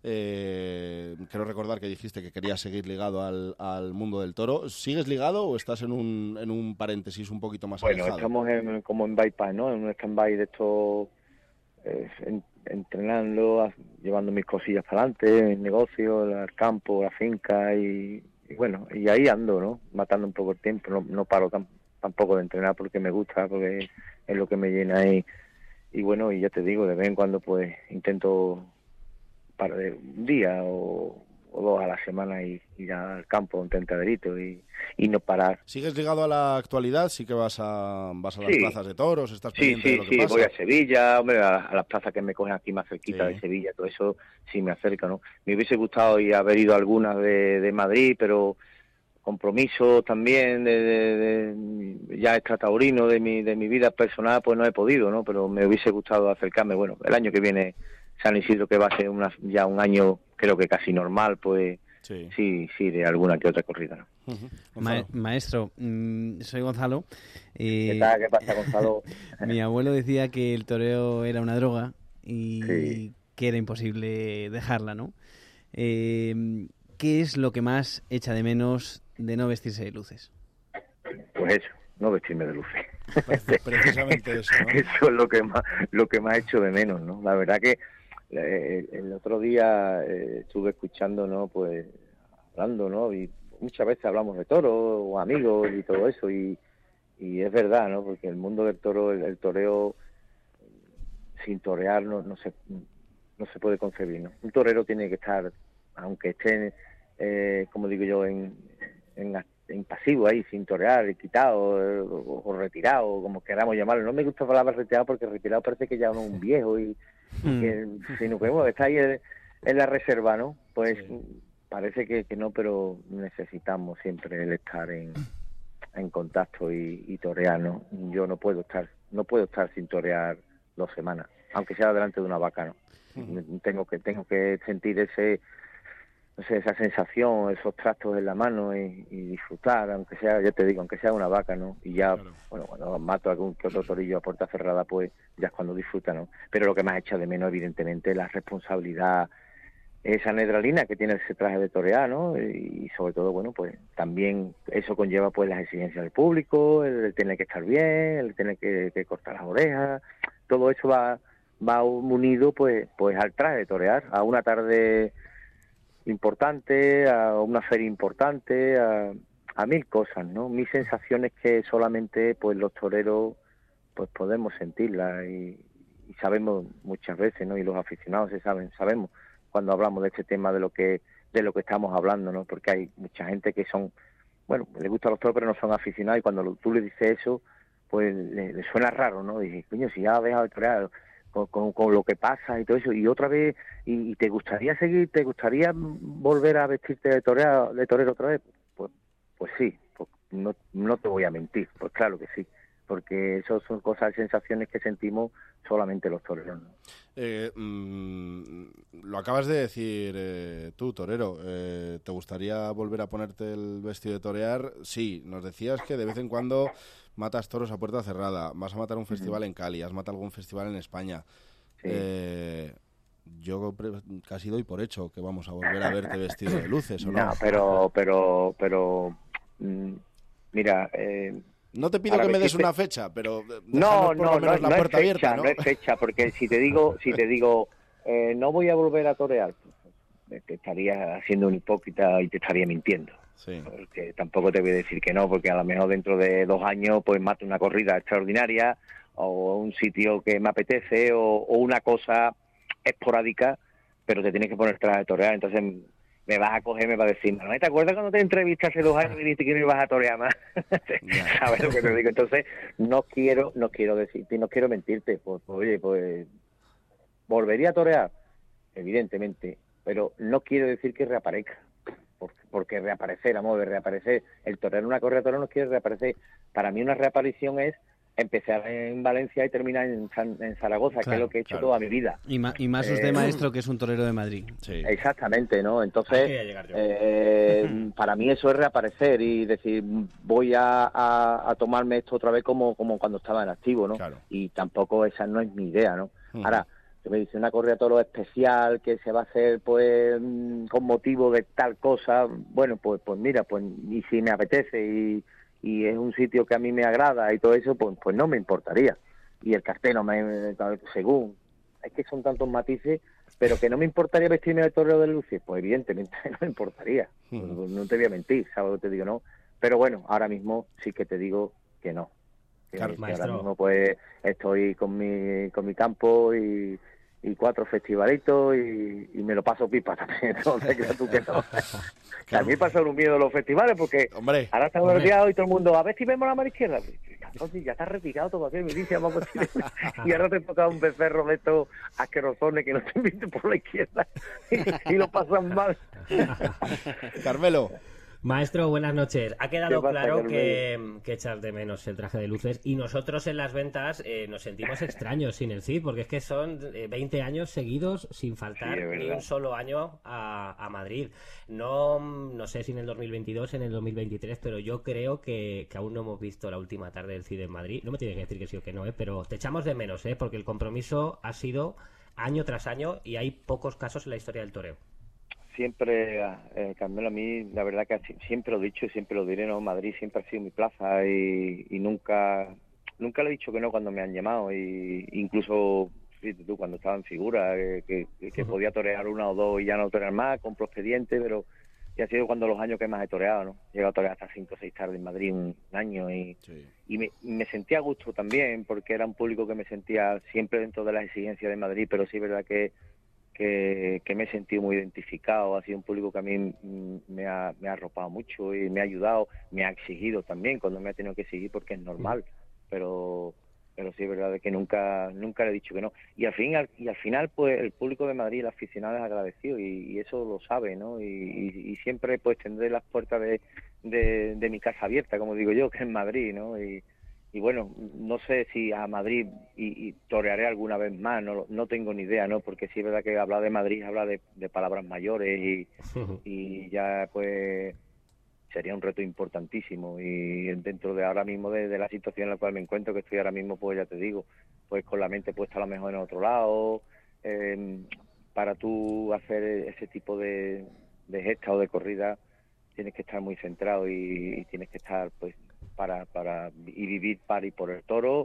S1: eh, quiero recordar que dijiste que querías seguir ligado al, al mundo del toro. ¿Sigues ligado o estás en un en un paréntesis un poquito más
S14: bueno,
S1: alejado?
S14: Bueno, estamos en, como en bypass, ¿no? En un stand-by de esto, eh, en, entrenando, llevando mis cosillas para adelante, el negocio, el campo, la finca y... Y bueno, y ahí ando, ¿no? Matando un poco el tiempo, no, no paro tan, tampoco de entrenar porque me gusta, porque es lo que me llena y, y bueno, y ya te digo, de vez en cuando pues intento para un día o, o dos a la semana y ir al campo, un tentaderito y, y no parar.
S1: ¿Sigues ligado a la actualidad? ¿Sí que vas a vas a las
S14: sí.
S1: plazas de toros? ¿Estás
S14: sí,
S1: pendiente
S14: sí,
S1: de lo que
S14: sí,
S1: pasa?
S14: Voy a Sevilla, hombre, a, a las plazas que me cogen aquí más cerquita
S1: sí.
S14: de Sevilla, todo eso sí me acerca, ¿no? Me hubiese gustado y haber ido a algunas de, de Madrid, pero compromisos también de, de, de ya extrataurino de mi de mi vida personal, pues no he podido, ¿no? Pero me hubiese gustado acercarme. Bueno, el año que viene San Isidro, que va a ser una, ya un año creo que casi normal, pues sí, sí, sí de alguna que otra corrida, ¿no?
S3: Uh-huh. Ma- maestro, mmm, soy Gonzalo. Eh,
S14: ¿Qué tal? ¿Qué pasa, Gonzalo?
S3: Mi abuelo decía que el toreo era una droga y sí. que era imposible dejarla, ¿no? Eh, ¿Qué es lo que más echa de menos de no vestirse de luces?
S14: Pues eso, no vestirme de luces.
S1: Precisamente eso, ¿no?
S14: Eso es lo que más, lo que más echo de menos, ¿no? La verdad que eh, el otro día eh, estuve escuchando, ¿no? Pues hablando, ¿no? Y muchas veces hablamos de toros o amigos y todo eso y, y es verdad, ¿no? Porque el mundo del toro, el, el toreo sin torear no, no se no se puede concebir, ¿no? Un torero tiene que estar, aunque esté eh, como digo yo, en, en, en pasivo ahí, sin torear, quitado eh, o, o retirado, como queramos llamarlo. No me gusta la palabra retirado porque retirado parece que ya uno es un viejo y, y que, sino que bueno, está ahí en, en la reserva, ¿no? Pues sí. Parece que, que no, pero necesitamos siempre el estar en, en contacto y, y torear, ¿no? Yo no puedo estar, no puedo estar sin torear dos semanas, aunque sea delante de una vaca, ¿no? Uh-huh. Tengo que, tengo que sentir ese no sé, esa sensación, esos trastos en la mano y, y disfrutar, aunque sea, ya te digo, aunque sea una vaca, ¿no? Y ya, claro. Bueno, cuando mato a algún que otro torillo a puerta cerrada, pues ya es cuando disfruta, ¿no? Pero lo que más echa de menos, evidentemente, es la responsabilidad, esa nedralina que tiene ese traje de torear, ¿no? Y, y sobre todo, bueno, pues también eso conlleva, pues, las exigencias del público, el tener que estar bien, el tener que, que cortar las orejas, todo eso va va unido, pues, pues al traje de torear, a una tarde importante, a una feria importante, a, a mil cosas, ¿no? Mis sensaciones que solamente pues los toreros pues podemos sentirlas y, y sabemos muchas veces, ¿no? Y los aficionados se saben, sabemos cuando hablamos de este tema de lo que de lo que estamos hablando, ¿no? Porque hay mucha gente que son, bueno, les gustan los toros pero no son aficionados y cuando lo, tú le dices eso, pues le, le suena raro, ¿no? Y dices, coño, si ya has dejado de torear Con, con, con lo que pasa y todo eso, y otra vez, y, y te gustaría seguir, te gustaría volver a vestirte de torero, de torero otra vez, pues, pues sí, pues no, no te voy a mentir, pues claro que sí, porque eso son cosas, sensaciones que sentimos solamente los toreros, ¿no?
S1: Eh, mmm, lo acabas de decir eh, tú, torero, eh, ¿te gustaría volver a ponerte el vestido de torear? Sí, nos decías que de vez en cuando matas toros a puerta cerrada, vas a matar un festival uh-huh. en Cali, has matado algún festival en España. Sí. Eh, Yo casi doy por hecho que vamos a volver a verte vestido de luces, ¿o no?
S14: No, pero, pero, pero, mm, mira... Eh,
S1: no te pido que me des una fecha, pero
S14: no,
S1: por
S14: no,
S1: lo menos
S14: no,
S1: la
S14: no
S1: puerta
S14: es fecha,
S1: abierta, ¿no?
S14: No es fecha, porque si te digo, si te digo, eh, no voy a volver a torear, pues, te estaría haciendo un hipócrita y te estaría mintiendo.
S1: Sí.
S14: Porque tampoco te voy a decir que no, porque a lo mejor dentro de dos años pues mato una corrida extraordinaria o un sitio que me apetece o, o una cosa esporádica, pero te tienes que poner tras de torear, entonces me vas a coger, me vas a decir, ¿no te acuerdas cuando te entrevisté hace dos años y dijiste que no ibas a torear más? ¿Sabes lo que te digo? Entonces no quiero, no quiero decirte, no quiero mentirte, pues, pues oye, pues volvería a torear, evidentemente, pero no quiero decir que reaparezca, porque, porque reaparecer, amor, de reaparecer, el torear una corrida de toros no quiere reaparecer. Para mí una reaparición es empezar en Valencia y terminar en, San, en Zaragoza,
S3: claro,
S14: que es lo que he hecho
S3: claro.
S14: toda mi vida.
S3: Y, ma, y más usted,
S14: eh,
S3: maestro, que es un torero de Madrid.
S1: Sí.
S14: Exactamente, ¿no? Entonces, eh, para mí eso es reaparecer y decir, voy a, a, a tomarme esto otra vez como, como cuando estaba en activo, ¿no?
S1: Claro.
S14: Y tampoco esa no es mi idea, ¿no?
S1: Uh-huh.
S14: Ahora, que me dice una corrida de toros especial que se va a hacer, pues, con motivo de tal cosa, bueno, pues, pues mira, pues, y si me apetece y... y es un sitio que a mí me agrada y todo eso, pues pues no me importaría. Y el cartel no me... según... Es que son tantos matices, pero que no me importaría vestirme de torero de luces, pues evidentemente no me importaría. Uh-huh. No te voy a mentir, ¿sabes lo que te digo? No. Pero bueno, ahora mismo sí que te digo que no. Que,
S1: claro,
S14: que ahora mismo pues estoy con mi, con mi campo y... y cuatro festivalitos y, y me lo paso pipa también, entonces creas tú que no. Claro. A mí pasa un miedo los festivales porque
S1: hombre,
S14: ahora estamos retirados y todo el mundo, a ver si vemos la mano izquierda. Entonces ya está retirado todavía, me dice, vamos a decir, y ahora te toca un becerro de estos asquerosones que no te inviten por la izquierda y, y lo pasan mal.
S1: Carmelo.
S4: Maestro, buenas noches. Ha quedado claro que, que echas de menos el traje de luces y nosotros en las ventas eh, nos sentimos extraños sin el Cid, porque es que son eh, veinte años seguidos sin faltar sí, ni un solo año a, a Madrid. No, no sé si en el dos mil veintidós, en el dos mil veintitrés, pero yo creo que, que aún no hemos visto la última tarde del Cid en Madrid. No me tienes que decir que sí o que no, eh, pero te echamos de menos, eh, porque el compromiso ha sido año tras año y hay pocos casos en la historia del toreo.
S14: Siempre, eh, Carmelo, a mí la verdad que siempre lo he dicho y siempre lo diré, ¿no? Madrid siempre ha sido mi plaza y, y nunca nunca le he dicho que no cuando me han llamado y incluso, fíjate tú, cuando estaba en figura, eh, que, que, que podía torear una o dos y ya no torear más, compro expediente, pero ya ha sido cuando los años que más he toreado, ¿no? He llegado a torear hasta cinco o seis tardes en Madrid un año y, sí. y me, me sentía a gusto también porque era un público que me sentía siempre dentro de las exigencias de Madrid, pero sí es verdad que Que, que me he sentido muy identificado, ha sido un público que a mí me ha, me ha arropado mucho y me ha ayudado, me ha exigido también cuando me ha tenido que exigir porque es normal, pero pero sí es verdad que nunca nunca le he dicho que no. Y al fin y al final pues el público de Madrid, el aficionado es agradecido y, y eso lo sabe, ¿no? Y, y, y siempre pues tendré las puertas de, de, de mi casa abierta, como digo yo, que es Madrid, ¿no? Y, Y bueno, no sé si a Madrid y, y torearé alguna vez más, no no tengo ni idea, ¿no? Porque sí es verdad que hablar de Madrid habla de, de palabras mayores y, y ya pues sería un reto importantísimo y dentro de ahora mismo de, de la situación en la cual me encuentro, que estoy ahora mismo, pues ya te digo, pues con la mente puesta a lo mejor en otro lado, eh, para tú hacer ese tipo de, de gesta o de corrida tienes que estar muy centrado y, y tienes que estar pues para para y vivir para y por el toro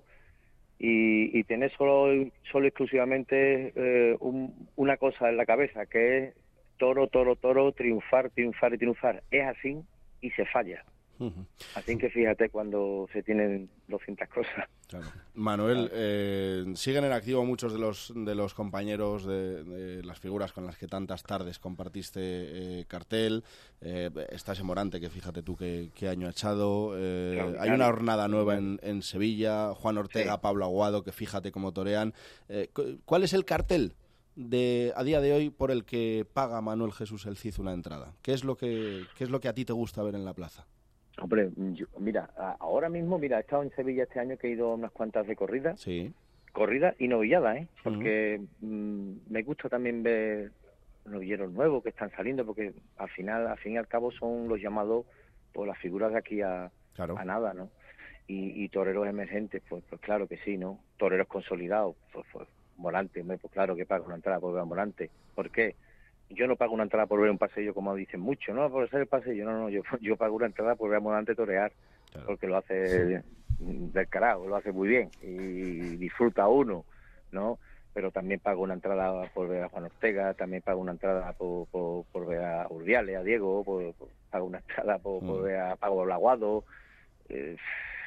S14: y, y tener solo solo exclusivamente eh, un, una cosa en la cabeza, que es toro, toro, toro, triunfar, triunfar y triunfar. Es así y se falla. Uh-huh. Así que fíjate cuando se tienen doscientas cosas.
S1: Claro. Manuel, eh, siguen en activo muchos de los de los compañeros de, de las figuras con las que tantas tardes compartiste eh, cartel. Eh, está ese Morante, que fíjate tú qué, qué año ha echado. Eh, claro, hay claro. una jornada nueva en, en Sevilla. Juan Ortega, sí. Pablo Aguado, que fíjate cómo torean. Eh, ¿Cuál es el cartel de a día de hoy por el que paga Manuel Jesús el Cid una entrada? ¿Qué es lo que qué es lo que a ti te gusta ver en la plaza?
S14: Hombre, yo, mira, ahora mismo, mira, he estado en Sevilla este año, que he ido a unas cuantas de corrida,
S1: sí.
S14: corrida y novilladas, ¿eh? Porque uh-huh. mmm, me gusta también ver novilleros nuevos que están saliendo, porque al final, al fin y al cabo son los llamados por las figuras de aquí a, claro. a nada, ¿no? Y, y toreros emergentes, pues, pues claro que sí, ¿no? Toreros consolidados, pues, pues Ambulante, hombre, pues claro que pago una entrada por ver ambulante. ¿Por qué? Yo no pago una entrada por ver un pasillo, como dicen muchos, ¿no? Por ser el pasillo, no, no, yo, yo pago una entrada por ver ambulante torear, claro. Porque lo hace del carajo, lo hace muy bien y disfruta uno, ¿no? Pero también pago una entrada por ver a Juan Ortega, también pago una entrada por, por, por ver a Urdiales, a Diego, por, por, pago una entrada por, por ver a Pago Blaguado, eh,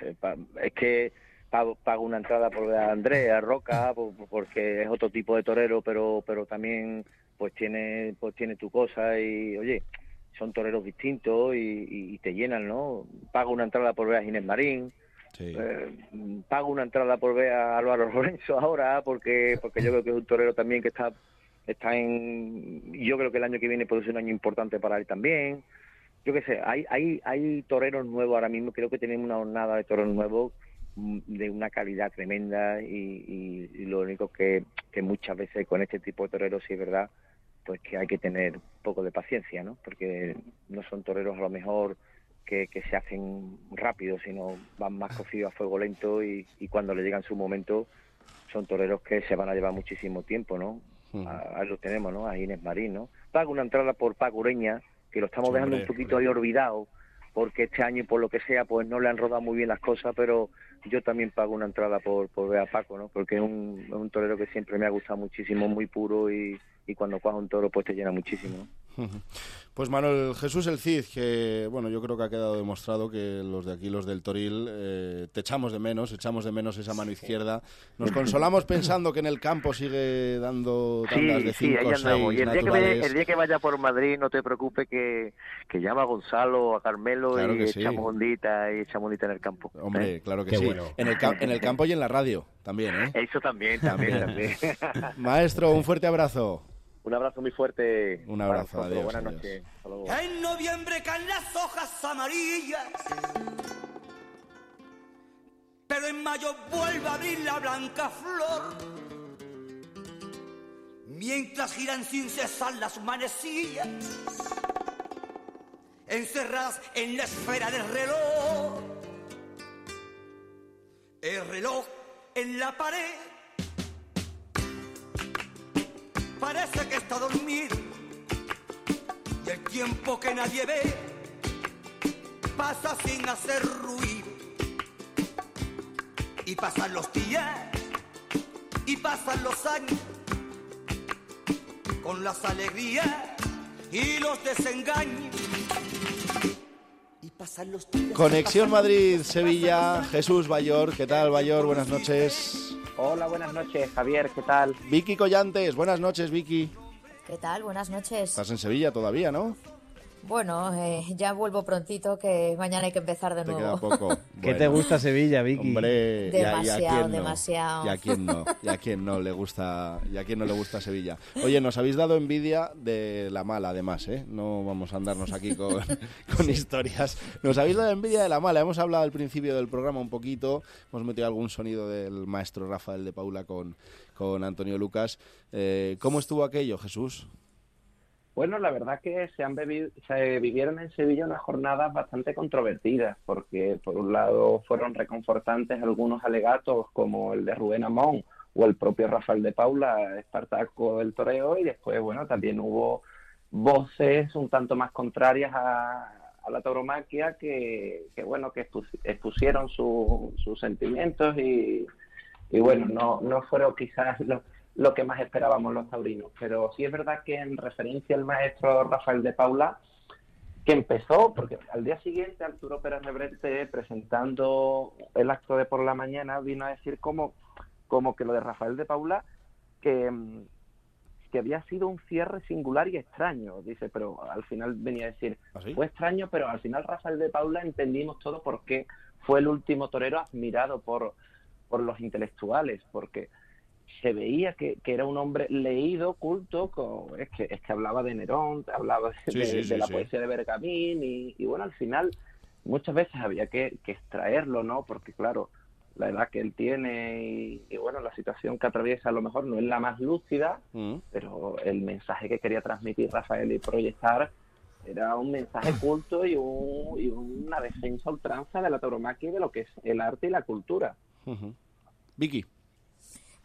S14: es que pago, pago una entrada por ver a Andrés, a Roca, por, porque es otro tipo de torero, pero pero también pues tiene pues tiene tu cosa y, oye, son toreros distintos y, y, y te llenan, ¿no? Pago una entrada por ver a Ginés Marín, sí. eh, pago una entrada por ver a Álvaro Lorenzo ahora, porque porque yo creo que es un torero también que está está en... Yo creo que el año que viene puede ser un año importante para él también. Yo qué sé, hay hay hay toreros nuevos ahora mismo, creo que tenemos una jornada de toreros nuevos de una calidad tremenda y, y, y lo único que, que muchas veces con este tipo de toreros, sí es verdad, pues que hay que tener un poco de paciencia, ¿no? Porque no son toreros a lo mejor que, que se hacen rápido, sino van más cocidos a fuego lento y, y cuando le llegan su momento son toreros que se van a llevar muchísimo tiempo, ¿no? Ahí lo tenemos, ¿no? A Ginés Marín, ¿no? Pago una entrada por Paco Ureña, que lo estamos sí, dejando hombre, un poquito hombre. ahí olvidado, porque este año, por lo que sea, pues no le han rodado muy bien las cosas, pero yo también pago una entrada por, por ver a Paco, ¿no? Porque es un, es un torero que siempre me ha gustado muchísimo, muy puro y, y cuando cuaja un toro pues te llena muchísimo, ¿no?
S1: Pues Manuel Jesús el Cid, que bueno, yo creo que ha quedado demostrado que los de aquí, los del Toril, eh, te echamos de menos, echamos de menos esa mano izquierda. Nos consolamos pensando que en el campo sigue dando tandas
S14: sí,
S1: de cinco o
S14: sí, seis
S1: y
S14: el día, que me, el día que vaya por Madrid, no te preocupes que, que llama a Gonzalo, a Carmelo claro y echamos sí. ondita y echamos ondita en el campo.
S1: Hombre,
S14: ¿eh?
S1: claro que
S4: Qué
S1: sí.
S4: Bueno.
S1: En, el en el campo y en la radio también, ¿eh?
S14: Eso también, también, también.
S1: Maestro, un fuerte abrazo.
S14: Un abrazo muy fuerte.
S1: Un abrazo,
S14: para
S1: adiós.
S14: Buenas
S1: adiós.
S14: noches. Hasta luego.
S15: En noviembre caen las hojas amarillas, pero en mayo vuelve a abrir la blanca flor. Mientras giran sin cesar las manecillas, encerradas en la esfera del reloj. El reloj en la pared parece que está dormido y el tiempo que nadie ve pasa sin hacer ruido. Y pasan los días y pasan los años con las alegrías y los desengaños. Y pasan los días.
S1: Conexión Madrid-Sevilla, Jesús Bayor. ¿Qué tal, Bayor? Buenas noches.
S16: Hola, buenas noches, Javier, ¿qué tal?
S1: Vicky Collantes, buenas noches, Vicky.
S17: ¿Qué tal? Buenas noches.
S1: Estás en Sevilla todavía, ¿no?
S17: Bueno, eh, ya vuelvo prontito, que mañana hay que empezar de
S1: te
S17: nuevo.
S1: Queda poco. Bueno,
S3: ¿qué te gusta Sevilla, Vicky?
S1: Hombre,
S17: demasiado,
S1: y a, y a quién no,
S17: demasiado.
S1: Y a quién no, y a quién no le gusta, y a quién no le gusta Sevilla. Oye, nos habéis dado envidia de la mala, además, ¿eh? No vamos a andarnos aquí con, con sí. historias. Nos habéis dado envidia de la mala. Hemos hablado al principio del programa un poquito, hemos metido algún sonido del maestro Rafael de Paula con, con Antonio Lucas. Eh, ¿Cómo estuvo aquello, Jesús?
S16: Bueno, la verdad que se han bebido, se vivieron en Sevilla unas jornadas bastante controvertidas, porque por un lado fueron reconfortantes algunos alegatos como el de Rubén Amón o el propio Rafael de Paula, Espartaco del toreo, y después, bueno, también hubo voces un tanto más contrarias a, a la tauromaquia que, que bueno, que expusieron su, sus sentimientos y, y bueno, no, no fueron quizás los lo que más esperábamos los taurinos, pero sí es verdad que en referencia al maestro Rafael de Paula, que empezó, porque al día siguiente Arturo Pérez Reverte, presentando el acto de por la mañana, vino a decir como, como que lo de Rafael de Paula, que, que había sido un cierre singular y extraño, dice, pero al final venía a decir, ¿ah, sí? Fue extraño, pero al final Rafael de Paula entendimos todo porque fue el último torero admirado por, por los intelectuales, porque se veía que, que era un hombre leído, culto, con, es, que, es que hablaba de Nerón, hablaba de, sí, de, sí, de sí, la sí. poesía de Bergamín y, y bueno, al final muchas veces había que, que extraerlo, ¿no? Porque claro, la edad que él tiene y, y bueno, la situación que atraviesa a lo mejor no es la más lúcida, mm. pero el mensaje que quería transmitir Rafael y proyectar era un mensaje culto y, un, y una defensa ultranza de la tauromaquia y de lo que es el arte y la cultura.
S1: Uh-huh. Vicky.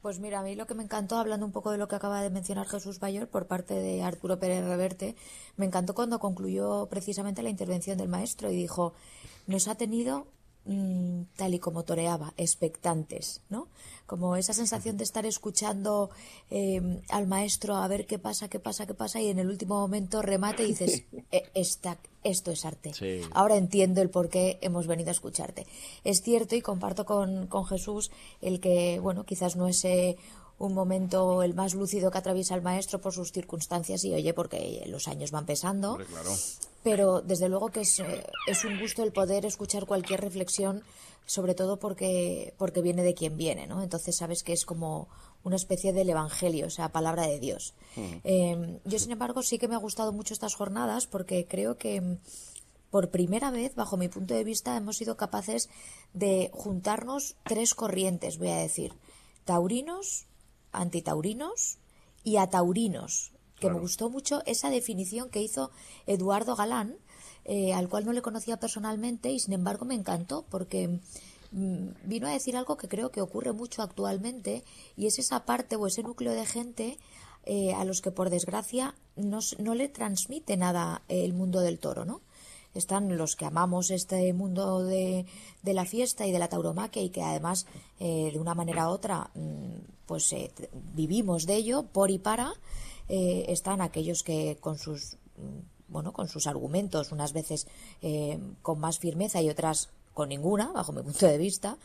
S17: Pues mira, a mí lo que me encantó, hablando un poco de lo que acaba de mencionar Jesús Bayor por parte de Arturo Pérez Reverte, me encantó cuando concluyó precisamente la intervención del maestro y dijo, nos ha tenido mmm, tal y como toreaba, expectantes, ¿no? Como esa sensación de estar escuchando eh, al maestro a ver qué pasa, qué pasa, qué pasa, y en el último momento remate y dices, e- esta, esto es arte.
S1: Sí.
S17: Ahora entiendo el por qué hemos venido a escucharte. Es cierto, y comparto con, con Jesús el que, bueno, quizás no es eh, un momento el más lúcido que atraviesa el maestro por sus circunstancias y, oye, porque los años van pesando.
S1: Hombre, claro.
S17: Pero desde luego que es, eh, es un gusto el poder escuchar cualquier reflexión, sobre todo porque, porque viene de quien viene, ¿no? Entonces sabes que es como una especie del evangelio, o sea, palabra de Dios.
S1: Mm.
S17: Eh, yo, sin embargo, sí que me ha gustado mucho estas jornadas porque creo que mm, por primera vez, bajo mi punto de vista, hemos sido capaces de juntarnos tres corrientes, voy a decir, taurinos, antitaurinos y ataurinos, que
S1: Claro.
S17: me gustó mucho esa definición que hizo Eduardo Galán, eh, al cual no le conocía personalmente y sin embargo me encantó porque mm, vino a decir algo que creo que ocurre mucho actualmente y es esa parte o ese núcleo de gente eh, a los que por desgracia no, s- no le transmite nada el mundo del toro, ¿no? Están los que amamos este mundo de, de la fiesta y de la tauromaquia y que además eh, de una manera u otra mm, pues eh, t- vivimos de ello por y para. Eh, están aquellos que con sus mm, bueno con sus argumentos unas veces eh, con más firmeza y otras con ninguna bajo mi punto de vista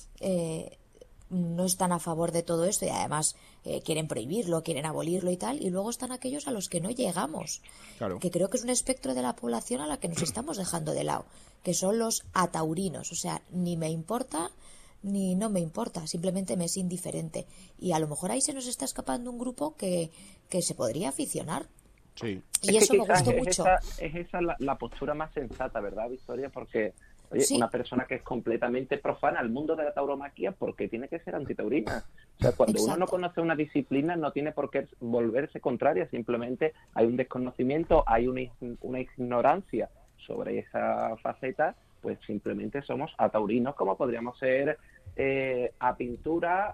S17: eh, no están a favor de todo esto y además eh, quieren prohibirlo, quieren abolirlo y tal, y luego están aquellos a los que no llegamos,
S1: Claro.
S17: que creo que es un espectro de la población a la que nos estamos dejando de lado, que son los ataurinos, o sea, ni me importa ni no me importa, simplemente me es indiferente. Y a lo mejor ahí se nos está escapando un grupo que, que se podría aficionar.
S1: Sí.
S17: Y
S16: Es
S17: eso
S16: que
S17: me
S16: quizás
S17: gustó
S16: es
S17: mucho.
S16: Esa, es esa la, la postura más sensata, ¿verdad, Victoria? Porque, oye,
S17: Sí.
S16: una persona que es completamente profana al mundo de la tauromaquia, ¿por qué tiene que ser antitaurina? O sea, cuando uno no
S17: Exacto.
S16: conoce una disciplina, no tiene por qué volverse contraria, simplemente hay un desconocimiento, hay una, ign- una ignorancia sobre esa faceta, pues simplemente somos ataurinos, como podríamos ser eh, a pintura,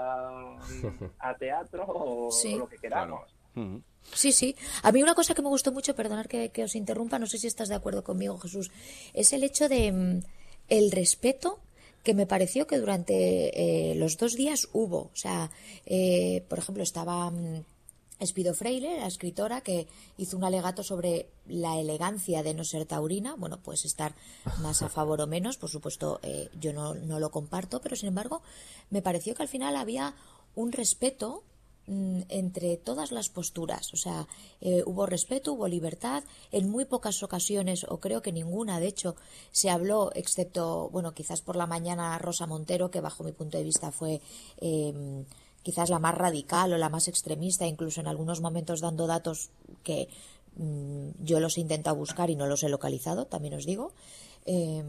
S16: a, a teatro o,
S17: Sí.
S16: o lo que queramos.
S1: Mm.
S17: Sí, sí. A mí una cosa que me gustó mucho, perdonad que, que os interrumpa, no sé si estás de acuerdo conmigo, Jesús, es el hecho de mm, el respeto que me pareció que durante eh, los dos días hubo. O sea, eh, por ejemplo, estaba mm, Espido Freire, la escritora, que hizo un alegato sobre la elegancia de no ser taurina. Bueno, pues estar más a favor o menos, por supuesto, eh, yo no, no lo comparto, pero sin embargo, me pareció que al final había un respeto mm, entre todas las posturas, o sea, eh, hubo respeto, hubo libertad, en muy pocas ocasiones, o creo que ninguna, de hecho, se habló, excepto, bueno, quizás por la mañana Rosa Montero, que bajo mi punto de vista fue eh, quizás la más radical o la más extremista, incluso en algunos momentos dando datos que mm, yo los he intentado buscar y no los he localizado, también os digo. Eh,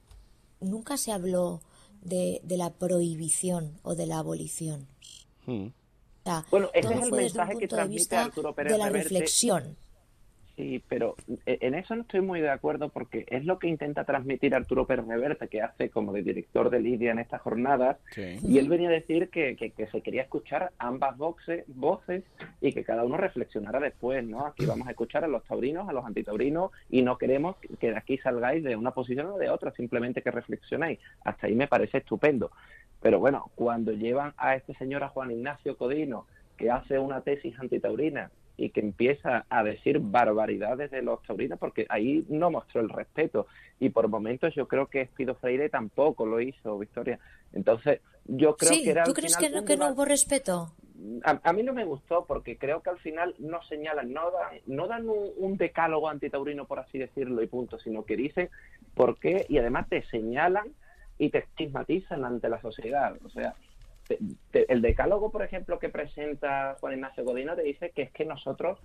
S17: nunca se habló de, de la prohibición o de la abolición.
S1: Mm.
S17: O sea,
S16: Bueno, ese
S17: todo
S16: es el
S17: fue desde un
S16: mensaje que
S17: punto de
S16: transmite
S17: vista
S16: Arturo Pérez
S17: de la
S16: Reverte.
S17: reflexión.
S16: Sí, pero en eso no estoy muy de acuerdo porque es lo que intenta transmitir Arturo Pérez Reverte, que hace como de director de Lidia en estas jornadas,
S1: Sí.
S16: y él venía a decir que, que, que se quería escuchar ambas voces, voces y que cada uno reflexionara después, ¿no? Aquí vamos a escuchar a los taurinos, a los antitaurinos, y no queremos que de aquí salgáis de una posición o de otra, simplemente que reflexionéis. Hasta ahí me parece estupendo. Pero bueno, cuando llevan a este señor, a Juan Ignacio Codino, que hace una tesis antitaurina, y que empieza a decir barbaridades de los taurinos, porque ahí no mostró el respeto, y por momentos yo creo que Espido Freire tampoco lo hizo, Victoria. Entonces yo creo
S17: Sí,
S16: que era
S17: ¿tú
S16: al
S17: crees
S16: final
S17: que no,
S16: un
S17: que no
S16: debate-
S17: hubo respeto?
S16: a, a mí no me gustó porque creo que al final no señalan, no dan, no dan un, un decálogo antitaurino, por así decirlo, y punto, sino que dicen por qué, y además te señalan y te estigmatizan ante la sociedad. O sea, te- te- el decálogo, por ejemplo, que presenta Juan Ignacio Codino te dice que es que nosotros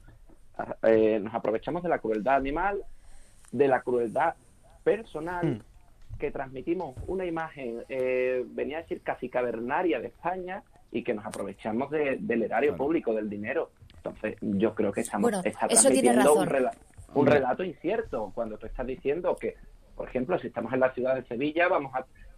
S16: eh, nos aprovechamos de la crueldad animal, de la crueldad personal, que transmitimos una imagen, eh, venía a decir casi cavernaria de España, y que nos aprovechamos de- del erario público, del dinero. Entonces, yo creo que estamos
S17: Bueno,
S16: está
S17: eso tiene
S16: transmitiendo un,
S17: razón.
S16: rela- un
S1: Mm.
S16: relato incierto cuando tú estás diciendo que, por ejemplo, si estamos en la ciudad de Sevilla, vamos a,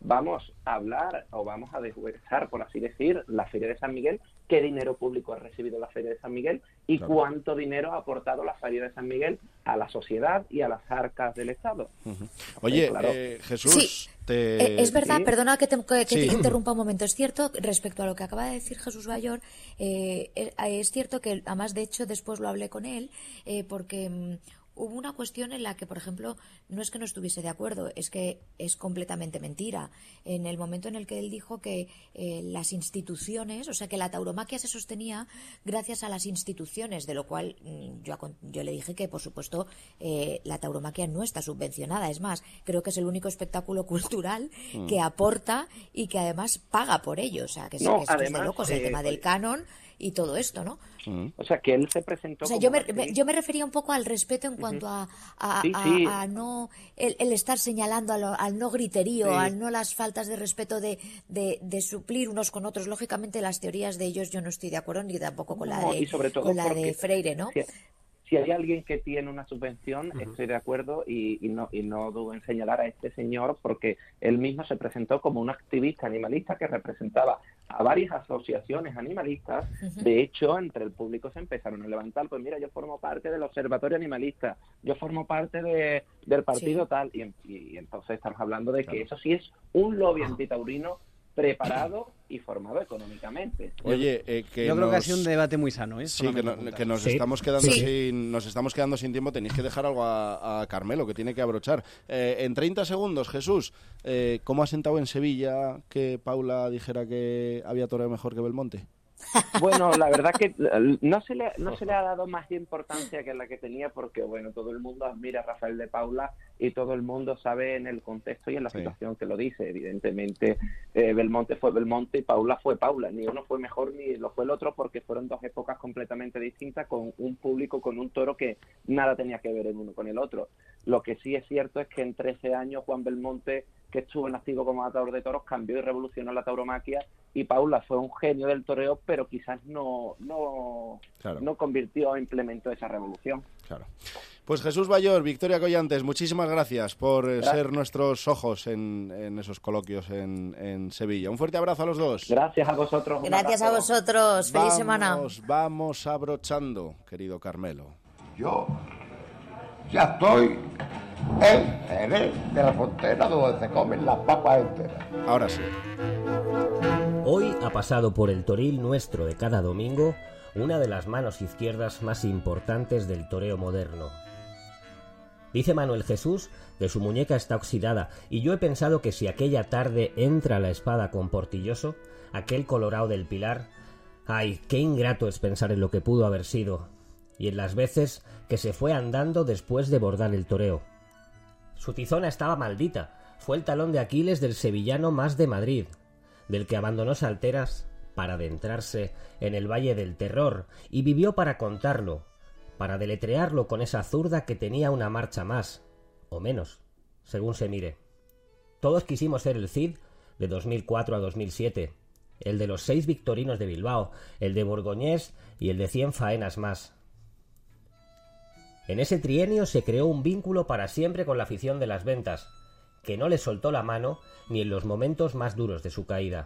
S16: vamos a hablar o vamos a deshuesar, por así decir, la Feria de San Miguel, qué dinero público ha recibido la Feria de San Miguel y claro. cuánto dinero ha aportado la Feria de San Miguel a la sociedad y a las arcas del Estado.
S1: Uh-huh. Oye, claro. eh, Jesús...
S17: Sí.
S1: Te...
S17: Eh, es verdad, ¿Sí? perdona que, te, que
S1: sí.
S17: te interrumpa un momento. Es cierto, respecto a lo que acaba de decir Jesús Bayor, eh, es, es cierto que, además, de hecho, después lo hablé con él, eh, porque... Mm, hubo una cuestión en la que, por ejemplo, no es que no estuviese de acuerdo, es que es completamente mentira. En el momento en el que él dijo que eh, las instituciones, o sea, que la tauromaquia se sostenía gracias a las instituciones, de lo cual yo, yo le dije que, por supuesto, eh, la tauromaquia no está subvencionada. Es más, creo que es el único espectáculo cultural mm. que aporta y que además paga por ello. O sea, que,
S16: no,
S17: que, que
S16: además,
S17: es de locos el
S16: eh,
S17: tema del canon y todo esto, ¿no?
S16: O sea, que él se presentó
S17: o sea,
S16: como
S17: yo me, me, yo me refería un poco al respeto en cuanto uh-huh. a, a,
S16: sí,
S17: a,
S16: sí.
S17: a no el, el estar señalando al, al no griterío, sí. al no las faltas de respeto de, de, de suplir unos con otros. Lógicamente, las teorías de ellos yo no estoy de acuerdo, ni tampoco con la
S16: no,
S17: de,
S16: y sobre todo
S17: con la de Freire, ¿no?
S16: Si, si hay alguien que tiene una subvención, uh-huh. estoy de acuerdo y, y no y no dudo en señalar a este señor, porque él mismo se presentó como un activista animalista que representaba a varias asociaciones animalistas. Uh-huh. De hecho, entre el público se empezaron a levantar, pues mira, yo formo parte del Observatorio Animalista, yo formo parte de, del partido sí. tal, y, y, y entonces estamos hablando de que claro. eso sí es un lobby antitaurino preparado y formado económicamente.
S1: Oye, eh, que
S3: yo creo
S1: nos...
S3: que ha sido un debate muy sano, ¿eh?
S1: Sí, que, no, que nos
S3: ¿Sí?
S1: estamos quedando
S3: sí.
S1: sin nos estamos quedando sin tiempo. Tenéis que dejar algo a, a Carmelo, que tiene que abrochar. Eh, en treinta segundos, Jesús, eh, ¿cómo ha sentado en Sevilla que Paula dijera que había toreo mejor que Belmonte?
S16: Bueno, la verdad que no se le no se le ha dado más importancia que la que tenía, porque bueno, todo el mundo admira a Rafael de Paula y todo el mundo sabe en el contexto y en la sí. situación que lo dice. Evidentemente, eh, Belmonte fue Belmonte y Paula fue Paula. Ni uno fue mejor ni lo fue el otro, porque fueron dos épocas completamente distintas, con un público, con un toro que nada tenía que ver el uno con el otro. Lo que sí es cierto es que en trece años Juan Belmonte, que estuvo en activo como matador de toros, cambió y revolucionó la tauromaquia, y Paula fue un genio del toreo, pero quizás no no, claro. no convirtió o implementó esa revolución.
S1: Claro. Pues Jesús Bayor, Victoria Collantes, muchísimas gracias por gracias. ser nuestros ojos en, en esos coloquios en, en Sevilla. Un fuerte abrazo a los dos.
S16: Gracias a vosotros.
S17: Gracias a vosotros. Feliz
S1: vamos,
S17: semana.
S1: Vamos abrochando, querido Carmelo.
S6: Yo ya estoy en Jerez de la Frontera, donde se comen las papas enteras.
S1: Ahora sí.
S4: Hoy ha pasado por el toril nuestro de cada domingo una de las manos izquierdas más importantes del toreo moderno. Dice Manuel Jesús que su muñeca está oxidada, y yo he pensado que si aquella tarde entra la espada con Portilloso, aquel colorado del Pilar, ay, qué ingrato es pensar en lo que pudo haber sido, y en las veces que se fue andando después de bordar el toreo. Su tizona estaba maldita, fue el talón de Aquiles del sevillano más de Madrid, del que abandonó Salteras para adentrarse en el Valle del Terror, y vivió para contarlo, para deletrearlo con esa zurda que tenía una marcha más, o menos, según se mire. Todos quisimos ser el Cid de dos mil cuatro a dos mil siete, el de los seis victorinos de Bilbao, el de Borgoñés y el de cien faenas más. En ese trienio se creó un vínculo para siempre con la afición de las ventas, que no le soltó la mano ni en los momentos más duros de su caída.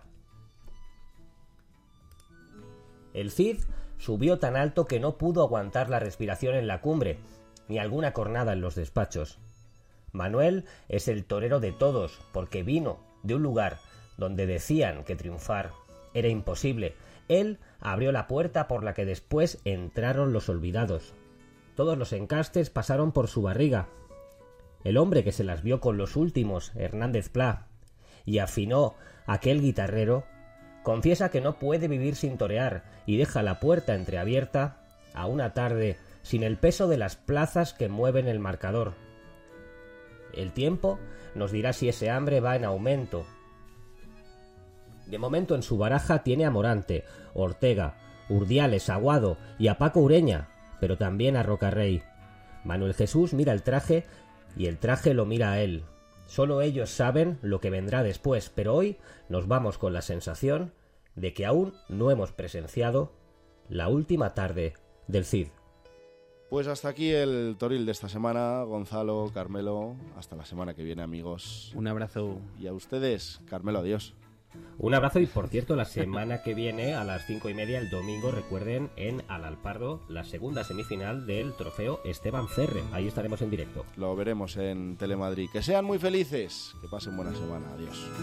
S4: El Cid subió tan alto que no pudo aguantar la respiración en la cumbre, ni alguna cornada en los despachos. Manuel es el torero de todos, porque vino de un lugar donde decían que triunfar era imposible. Él abrió la puerta por la que después entraron los olvidados. Todos los encastes pasaron por su barriga. El hombre que se las vio con los últimos, Hernández Pla, y afinó aquel guitarrero, confiesa que no puede vivir sin torear y deja la puerta entreabierta a una tarde sin el peso de las plazas que mueven el marcador. El tiempo nos dirá si ese hambre va en aumento. De momento en su baraja tiene a Morante, Ortega, Urdiales, Aguado y a Paco Ureña, pero también a Rocarrey. Manuel Jesús mira el traje y el traje lo mira a él. Solo ellos saben lo que vendrá después, pero hoy nos vamos con la sensación de que aún no hemos presenciado la última tarde del Cid.
S1: Pues hasta aquí el Toril de esta semana. Gonzalo, Carmelo, hasta la semana que viene, amigos.
S3: Un abrazo.
S1: Y a ustedes, Carmelo, adiós.
S4: Un abrazo y, por cierto, la semana que viene a las cinco y media, el domingo, recuerden, en Alalpardo, la segunda semifinal del trofeo Esteban Cerre. Ahí estaremos en directo.
S1: Lo veremos en Telemadrid. Que sean muy felices, que pasen buena semana. Adiós.